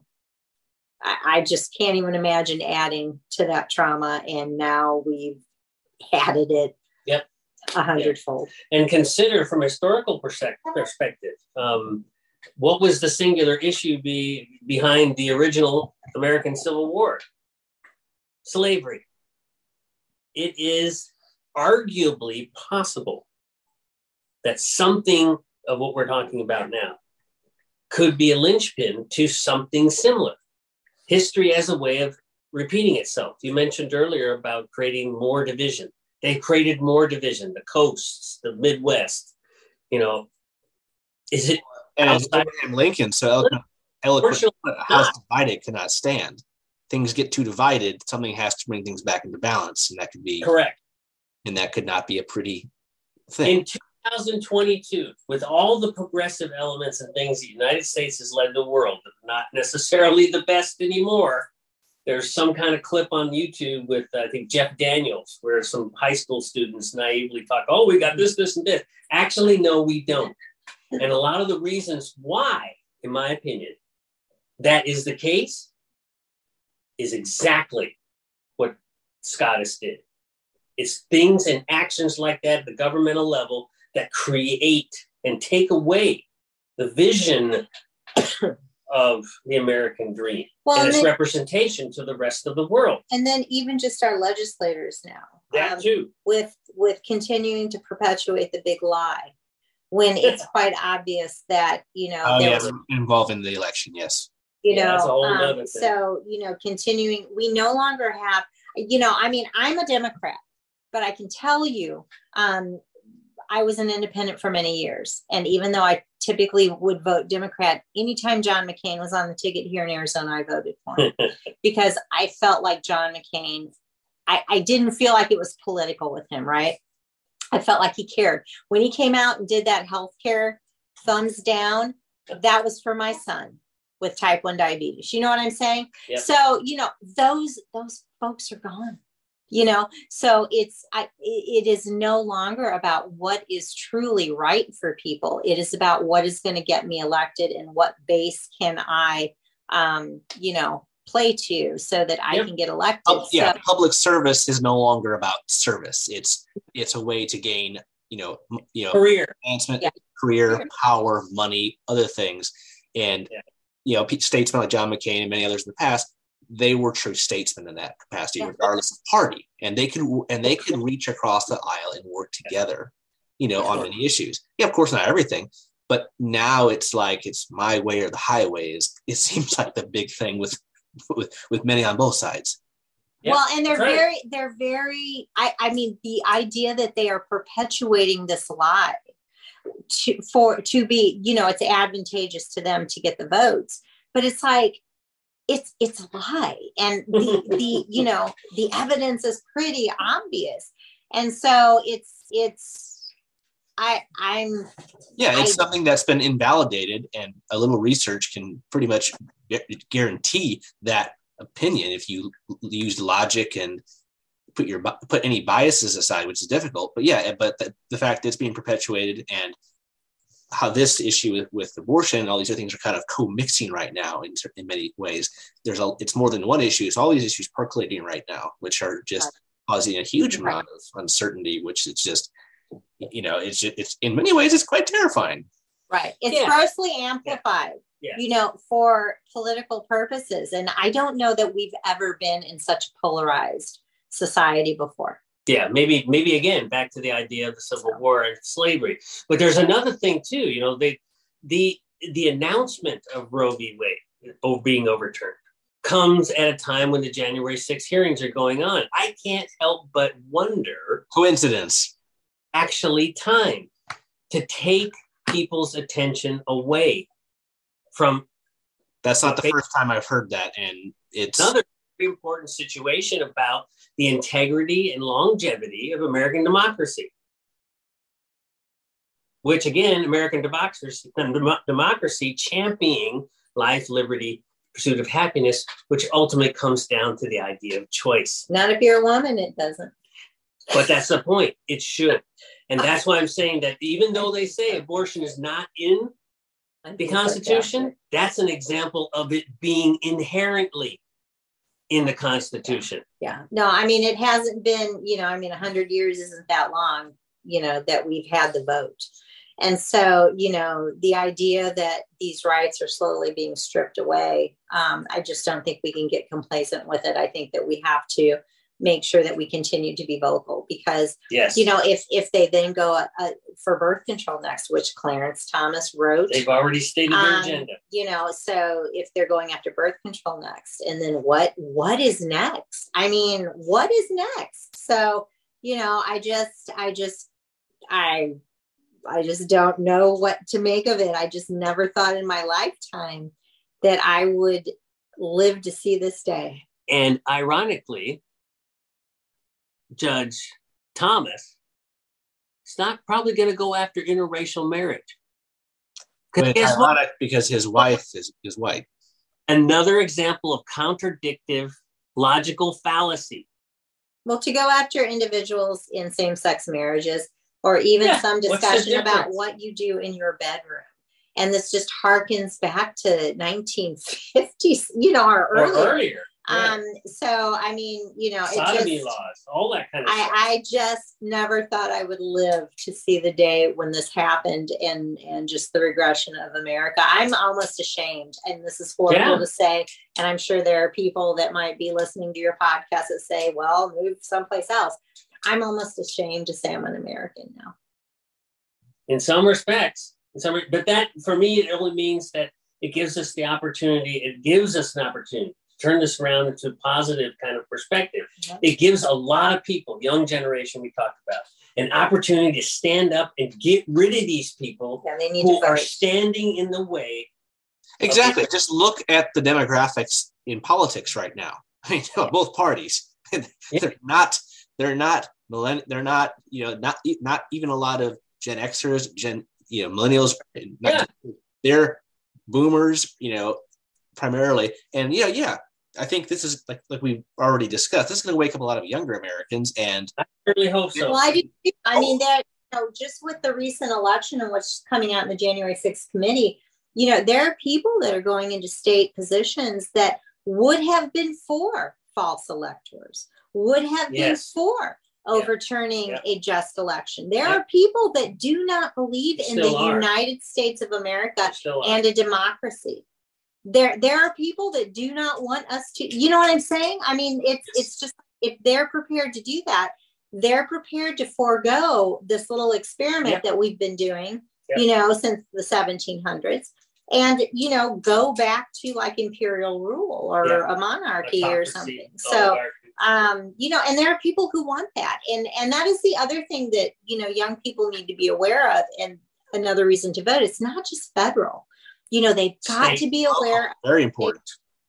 I just can't even imagine adding to that trauma. And now we've added it. Yep. 100-fold. And consider from a historical perspective, what was the singular issue behind the original American Civil War? Slavery. It is arguably possible that something of what we're talking about now could be a linchpin to something similar. History as a way of repeating itself. You mentioned earlier about creating more division. They created more division, the coasts, the Midwest, you know, is it? And it's Abraham Lincoln, so eloquent, house divided cannot stand. Things get too divided, something has to bring things back into balance, and that could be correct. And that could not be a pretty thing. In 2022, with all the progressive elements and things the United States has led the world, not necessarily the best anymore. There's some kind of clip on YouTube with, I think, Jeff Daniels, where some high school students naively talk, oh, we got this, this, and this. Actually, no, we don't. And a lot of the reasons why, in my opinion, that is the case is exactly what SCOTUS did. It's things and actions like that at the governmental level that create and take away the vision of the American dream and its representation to the rest of the world. And then even just our legislators now. That too. With continuing to perpetuate the big lie when it's quite obvious that, you know. Involved in the election, yes. You know, that's a whole other thing. So, you know, continuing, we no longer have, you know, I mean, I'm a Democrat, but I can tell you, I was an independent for many years. And even though I typically would vote Democrat, anytime John McCain was on the ticket here in Arizona, I voted for him because I felt like John McCain, I didn't feel like it was political with him, right? I felt like he cared. When he came out and did that healthcare thumbs down, that was for my son with type 1 diabetes. You know what I'm saying? Yep. So, you know, those folks are gone. You know, so it is no longer about what is truly right for people. It is about what is going to get me elected and what base can I, you know, play to so that I can get elected. Public service is no longer about service. It's a way to gain, you know, career advancement, career, power, money, other things. And, you know, statesmen like John McCain and many others in the past, they were true statesmen in that capacity, regardless of party, and they could reach across the aisle and work together, you know, on many issues. Yeah, of course, not everything, but now it's like it's my way or the highway. It seems like the big thing with many on both sides. Yeah, well, and they're very. I mean, the idea that they are perpetuating this lie to be, you know, it's advantageous to them to get the votes, but it's like. It's a lie. And the you know, the evidence is pretty obvious. And so it's something that's been invalidated, and a little research can pretty much guarantee that opinion if you use logic and put any biases aside, which is difficult. But the fact that it's being perpetuated and how this issue with abortion and all these other things are kind of co-mixing right now in many ways. It's more than one issue. It's all these issues percolating right now, which are just causing a huge amount of uncertainty, which is just, you know, it's in many ways, it's quite terrifying. Right. It's grossly amplified, you know, for political purposes. And I don't know that we've ever been in such a polarized society before. Yeah, maybe again, back to the idea of the Civil War and slavery. But there's another thing too, the announcement of Roe v. Wade being overturned comes at a time when the January 6th hearings are going on. I can't help but wonder. Coincidence. Actually, time to take people's attention away from. That's not the first time I've heard that. And it's another very important situation about the integrity and longevity of American democracy. Which again, American democracy championing life, liberty, pursuit of happiness, which ultimately comes down to the idea of choice. Not if you're a woman, it doesn't. But that's the point. It should. And that's why I'm saying that even though they say abortion is not in the Constitution, that's an example of it being inherently in the Constitution. Yeah. No, I mean, it hasn't been, 100 years isn't that long, that we've had the vote. And so, the idea that these rights are slowly being stripped away, I just don't think we can get complacent with it. I think that we have to make sure that we continue to be vocal because, yes. If they then go for birth control next, which Clarence Thomas wrote. They've already stated their agenda. So if they're going after birth control next, and then what is next? I mean, what is next? So, I just don't know what to make of it. I just never thought in my lifetime that I would live to see this day. And ironically, Judge Thomas is not probably going to go after interracial marriage. It's ironic because his wife is white. Another example of contradictive logical fallacy. Well, to go after individuals in same-sex marriages, or even some discussion about what you do in your bedroom. And this just harkens back to 1950s, or earlier. Yeah. So, I mean, sodomy laws, all that kind of stuff. I just never thought I would live to see the day when this happened and just the regression of America. I'm almost ashamed. And this is horrible to say. And I'm sure there are people that might be listening to your podcast that say, well, move someplace else. I'm almost ashamed to say I'm an American now. In some respects, but that for me, it only means that it gives us the opportunity. It gives us an opportunity to turn this around into a positive kind of perspective. Yep. It gives a lot of people, young generation we talked about, an opportunity to stand up and get rid of these people who are standing in the way. Exactly. Just look at the demographics in politics right now. I mean, both parties. They're not even a lot of Gen Xers, millennials. They're boomers, primarily. And I think this is like we've already discussed. This is going to wake up a lot of younger Americans, and I really hope so. Well, I do. I mean, that just with the recent election and what's coming out in the January 6th committee, there are people that are going into state positions that would have been for false electors, would have been for overturning a just election. There are people that do not believe in the United States of America and a democracy. There are people that do not want us to, you know what I'm saying? I mean, it's just, if they're prepared to do that, they're prepared to forego this little experiment that we've been doing, since the 1700s. And, go back to like imperial rule or a monarchy or something. So, and there are people who want that. And that is the other thing that, young people need to be aware of. And another reason to vote, it's not just federal. They've got to be aware. Very important.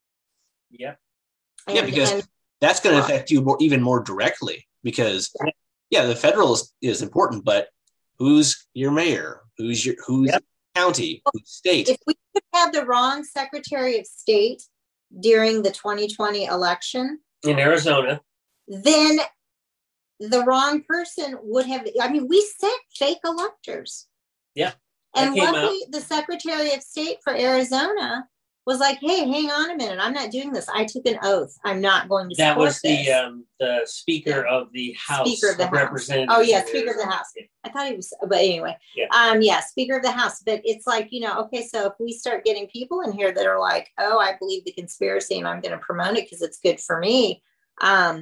Because that's going to affect you even more directly because, the federal is important, but who's your mayor? Who's your county? Who's state? If we could have the wrong Secretary of State during the 2020 election in Arizona, then the wrong person would have. I mean, we sent fake electors. Yeah. And luckily, the Secretary of State for Arizona was like, "Hey, hang on a minute! I'm not doing this. I took an oath. I'm not going to support this." That was the Speaker of the House. Speaker of the House. Oh yeah, Speaker of the House. I thought he was, but anyway, Speaker of the House. But it's like, okay, so if we start getting people in here that are like, "Oh, I believe the conspiracy, and I'm going to promote it because it's good for me,"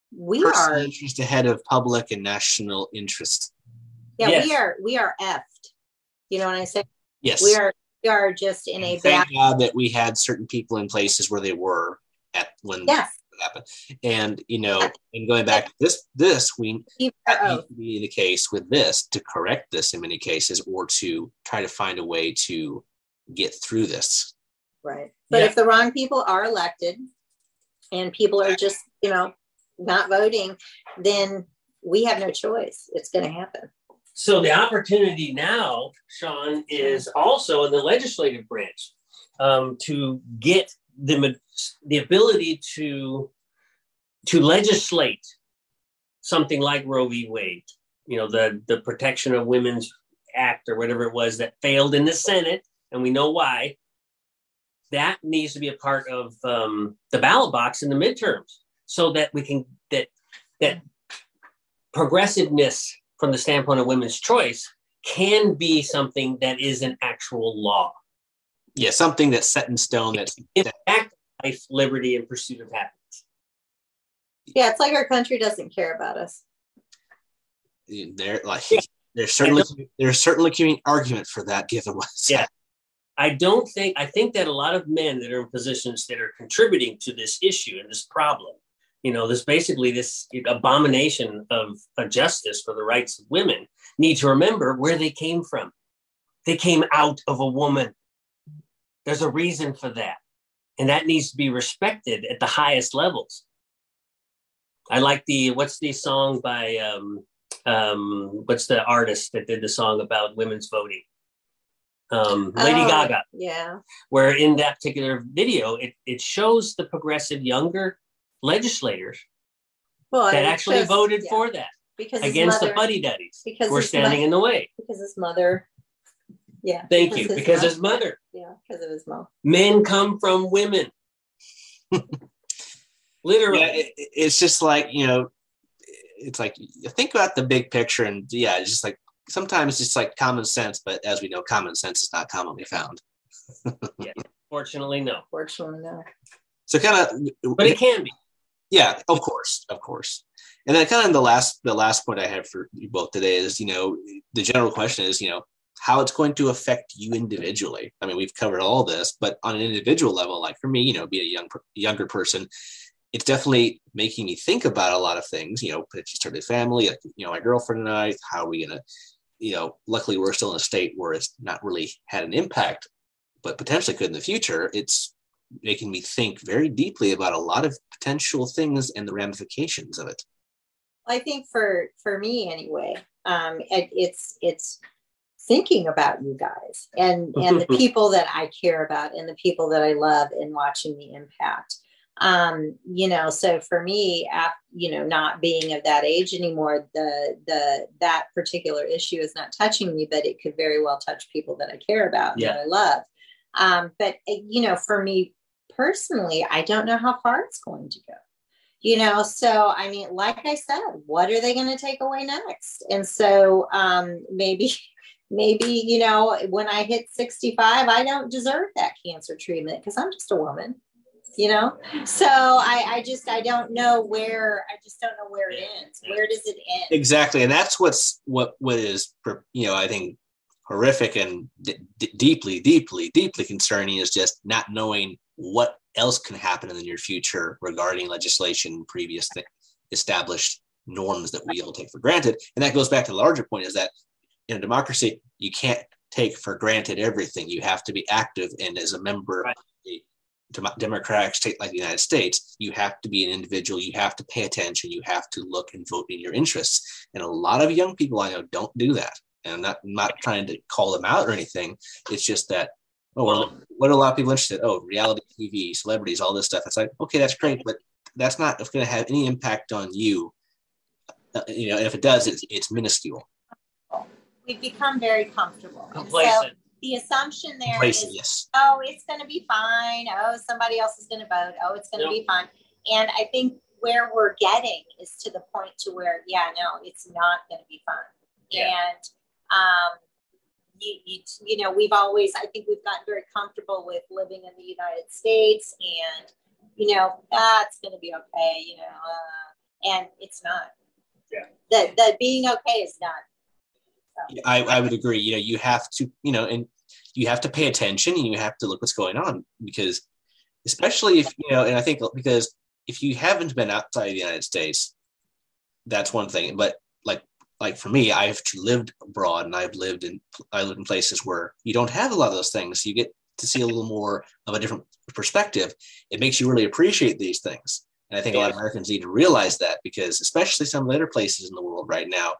we personal are interest ahead of public and national interest. yeah, Yes. we are effed. You know what I say? Yes. We are just in a And bad. thank God that we had certain people in places where they were at when Yes. it happened. And and going back to this we Keep that our needs oath. to be the case with this, to correct this in many cases, or to try to find a way to get through this. Right. But Yeah. if the wrong people are elected and people are just, not voting, then we have no choice. It's going to happen. So the opportunity now, Sean, is also in the legislative branch to get the ability to legislate something like Roe v. Wade, the Protection of Women's Act or whatever it was that failed in the Senate, and we know why. That needs to be a part of the ballot box in the midterms, so that we can that progressiveness from the standpoint of women's choice can be something that is an actual law. Yeah, something that's set in stone. That's Act life, liberty, and pursuit of happiness. Yeah, it's like our country doesn't care about us. There's certainly can be an argument for that, given what's Yeah. I think that a lot of men that are in positions that are contributing to this issue and this problem, this abomination of justice for the rights of women, need to remember where they came from. They came out of a woman. There's a reason for that. And that needs to be respected at the highest levels. I like what's the song by, what's the artist that did the song about women's voting? Lady Gaga. Yeah. Where in that particular video, it shows the progressive younger legislators that actually voted for that because against the fuddy-duddies who were standing in the way. Because his mother. Yeah. Thank you. Because his mother. Yeah, because of his mom. Men come from women. Literally. Yeah, it's just like, it's like you think about the big picture, and it's just like sometimes it's like common sense, but as we know, common sense is not commonly found. Yeah. Fortunately, no. So kind of, but it can be. Yeah, of course. And then kind of the last point I had for you both today is, the general question is, how it's going to affect you individually. I mean, we've covered all this, but on an individual level, like for me, being a younger person, it's definitely making me think about a lot of things, start a family, like, my girlfriend and I, how are we going to, luckily we're still in a state where it's not really had an impact, but potentially could in the future. It's making me think very deeply about a lot of potential things and the ramifications of it. I think for me anyway, it's thinking about you guys and the people that I care about and the people that I love, and watching the impact. So for me, not being of that age anymore, that particular issue is not touching me, but it could very well touch people that I care about and that I love. But for me personally, I don't know how far it's going to go. So I mean, like I said, what are they going to take away next? And so maybe, when I hit 65, I don't deserve that cancer treatment because I'm just a woman. So I don't know where it ends. Where does it end? Exactly. And that's what is, I think horrific and deeply concerning, is just not knowing what else can happen in the near future regarding legislation, previous established norms that we all take for granted. And that goes back to the larger point, is that in a democracy, you can't take for granted everything. You have to be active. And as a member of a democratic state like the United States, you have to be an individual. You have to pay attention. You have to look and vote in your interests. And a lot of young people I know don't do that. And I'm not trying to call them out or anything. It's just that, what are a lot of people interested? Reality TV, celebrities, all this stuff. It's like, okay, that's great, but that's not going to have any impact on you. And if it does, it's minuscule. We've become very comfortable. Complacent. So the assumption there is, yes. It's going to be fine. Somebody else is going to vote. It's going to be fine. And I think where we're getting is to the point to where, it's not going to be fine. Yeah. And I think we've gotten very comfortable with living in the United States, and it's going to be okay. and it's not. Yeah. That being okay is not. So. I would agree. You have to, and you have to pay attention and you have to look what's going on, because especially if, and I think because if you haven't been outside the United States, that's one thing. But like for me, I've lived abroad and I live in places where you don't have a lot of those things. So you get to see a little more of a different perspective. It makes you really appreciate these things. And I think a lot of Americans need to realize that, because especially some of the other places in the world right now,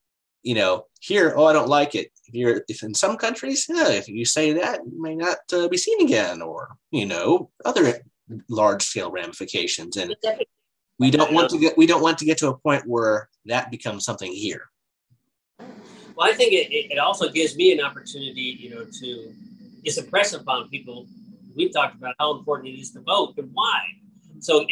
here, I don't like it. If in some countries, if you say that, you may not be seen again, or, other large scale ramifications. And we don't want to get to a point where that becomes something here. Well, I think it also gives me an opportunity, to just impress upon people. We've talked about how important it is to vote and why. So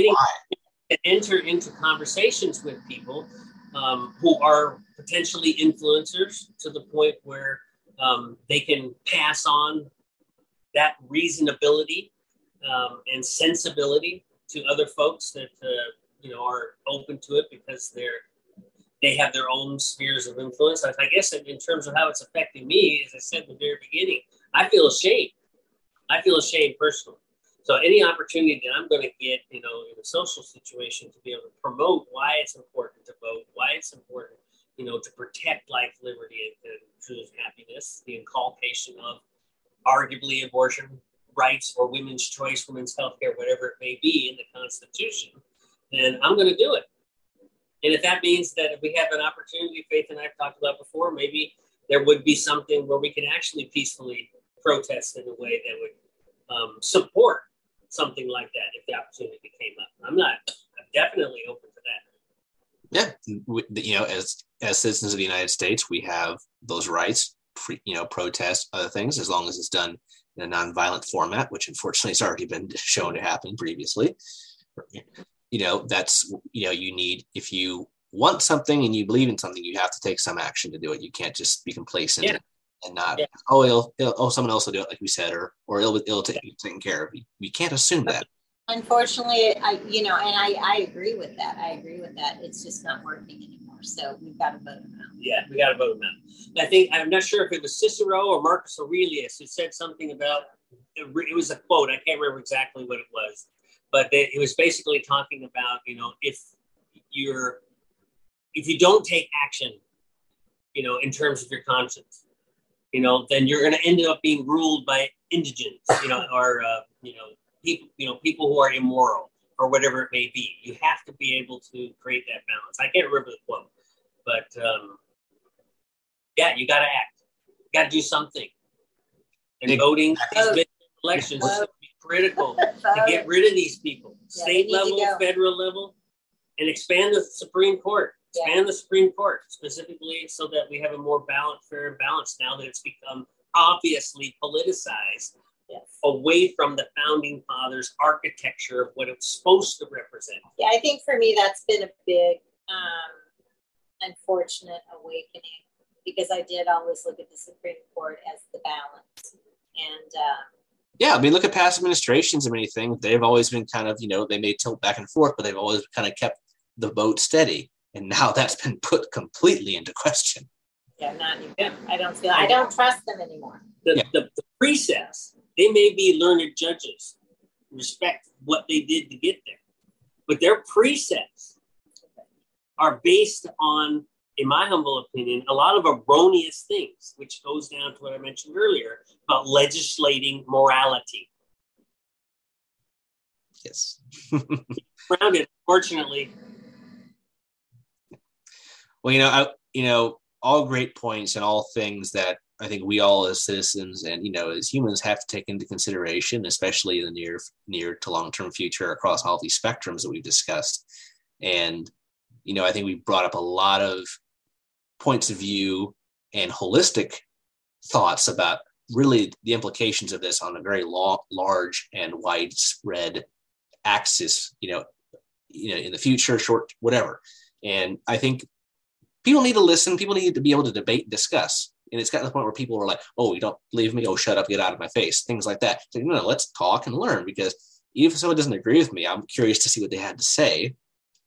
enter into conversations with people who are potentially influencers to the point where they can pass on that reasonability and sensibility to other folks that are open to it, because they have their own spheres of influence. I guess in terms of how it's affecting me, as I said in the very beginning, I feel ashamed. I feel ashamed personally. So any opportunity that I'm going to get, in a social situation, to be able to promote why it's important to vote, why it's important, to protect life, liberty, and truth, happiness, the inculcation of arguably abortion rights or women's choice, women's health care, whatever it may be in the Constitution, then I'm going to do it. And if that means that if we have an opportunity, Faith and I have talked about before, maybe there would be something where we can actually peacefully protest in a way that would support something like that if the opportunity came up. I'm definitely open to that. Yeah. As citizens of the United States, we have those rights, protest, other things, as long as it's done in a nonviolent format, which unfortunately has already been shown to happen previously. That's, you need, if you want something and you believe in something, you have to take some action to do it. You can't just be complacent and not, someone else will do it, like we said, or it'll be taken care of. You can't assume that. Unfortunately, I agree with that. It's just not working anymore. So we've got to vote them out. Yeah, we got to vote them out. I'm not sure if it was Cicero or Marcus Aurelius who said something about, it was a quote, I can't remember exactly what it was, but it was basically talking about, if you don't take action, in terms of your conscience, then you're going to end up being ruled by indigents, or people who are immoral or whatever it may be. You have to be able to create that balance. I can't remember the quote, but you got to act. You got to do something. And voting these elections is be critical to get rid of these people. State level, federal level, and expand the Supreme Court. Expand the Supreme Court specifically so that we have a more fair and balanced now that it's become obviously politicized away from the founding fathers' architecture of what it's supposed to represent. Yeah, I think for me that's been a big unfortunate awakening, because I did always look at the Supreme Court as the balance. And look at past administrations and many things. They've always been kind of, they may tilt back and forth, but they've always kind of kept the boat steady. And now that's been put completely into question. Yeah, not even. I don't trust them anymore. The precepts, they may be learned judges, respect what they did to get there, but their precepts are based on, in my humble opinion, a lot of erroneous things, which goes down to what I mentioned earlier about legislating morality. Yes. Around it, fortunately. Well, all great points and all things that I think we all as citizens and, as humans have to take into consideration, especially in the near to long-term future across all these spectrums that we've discussed. And, I think we brought up a lot of points of view and holistic thoughts about really the implications of this on a very large and widespread axis, in the future, short, whatever. And I think people need to listen. People need to be able to debate and discuss. And it's gotten to the point where people are like, oh, you don't believe me? Oh, shut up, get out of my face. Things like that. So, let's talk and learn, because even if someone doesn't agree with me, I'm curious to see what they had to say.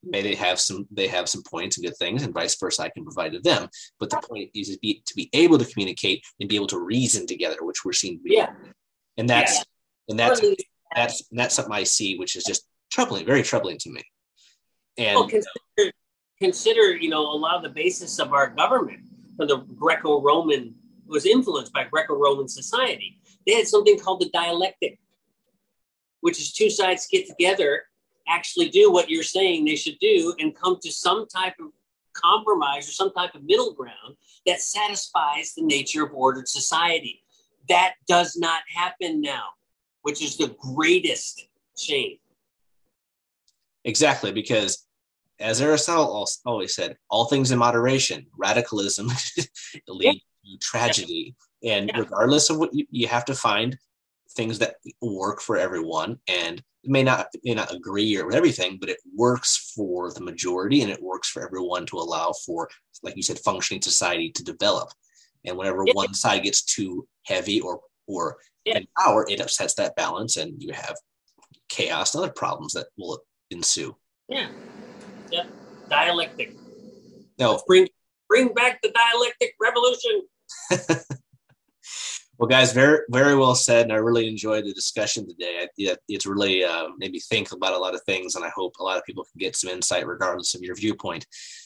May they have some points and good things, and vice versa, I can provide to them. But the point is to be able to communicate and be able to reason together, which we're seeing. And that's something I see, which is just troubling, very troubling to me. And consider, a lot of the basis of our government from the Greco-Roman was influenced by Greco-Roman society. They had something called the dialectic, which is two sides get together, actually do what you're saying they should do, and come to some type of compromise or some type of middle ground that satisfies the nature of ordered society. That does not happen now, which is the greatest shame. Exactly, because as Aristotle always said, all things in moderation. Radicalism leads to tragedy. And regardless of what you have to find things that work for everyone, and it may not agree with everything, but it works for the majority, and it works for everyone to allow for, like you said, functioning society to develop. And whenever one side gets too heavy or in power, it upsets that balance, and you have chaos and other problems that will ensue. Dialectic. No, let's bring back the dialectic revolution. Well, guys, very, very well said, and I really enjoyed the discussion today. It's really made me think about a lot of things, and I hope a lot of people can get some insight regardless of your viewpoint.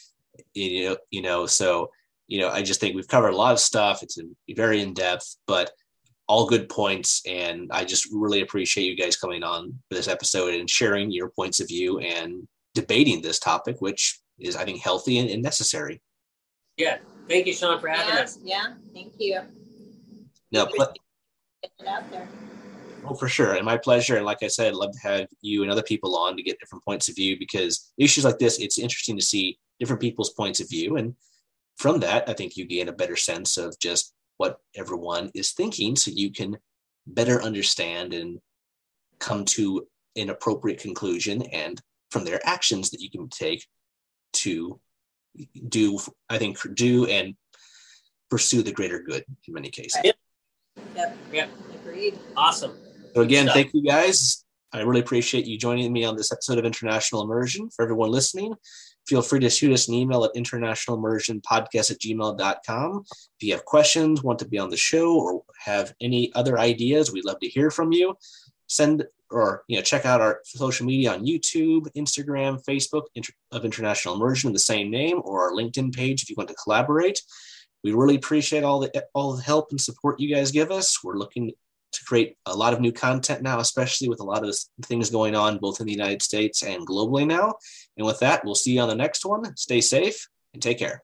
I just think we've covered a lot of stuff. It's very in depth, but all good points, and I just really appreciate you guys coming on for this episode and sharing your points of view and debating this topic, which is, I think, healthy and necessary. Yeah, thank you, Sean, for having us. Yeah, thank you. No, get it out there. Oh, for sure. And my pleasure. And like I said, I'd love to have you and other people on to get different points of view, because issues like this, it's interesting to see different people's points of view. And from that, I think you gain a better sense of just what everyone is thinking, so you can better understand and come to an appropriate conclusion, and from their actions that you can take to do and pursue the greater good in many cases. Yep. Agreed. Awesome. So again, thank you guys. I really appreciate you joining me on this episode of International Immersion. For everyone listening, feel free to shoot us an email at internationalimmersionpodcast@gmail.com. If you have questions, want to be on the show, or have any other ideas, we'd love to hear from you. Check out our social media on YouTube, Instagram, Facebook of International Immersion in the same name, or our LinkedIn page if you want to collaborate. We really appreciate all the help and support you guys give us. We're looking to create a lot of new content now, especially with a lot of things going on both in the United States and globally now. And with that, we'll see you on the next one. Stay safe and take care.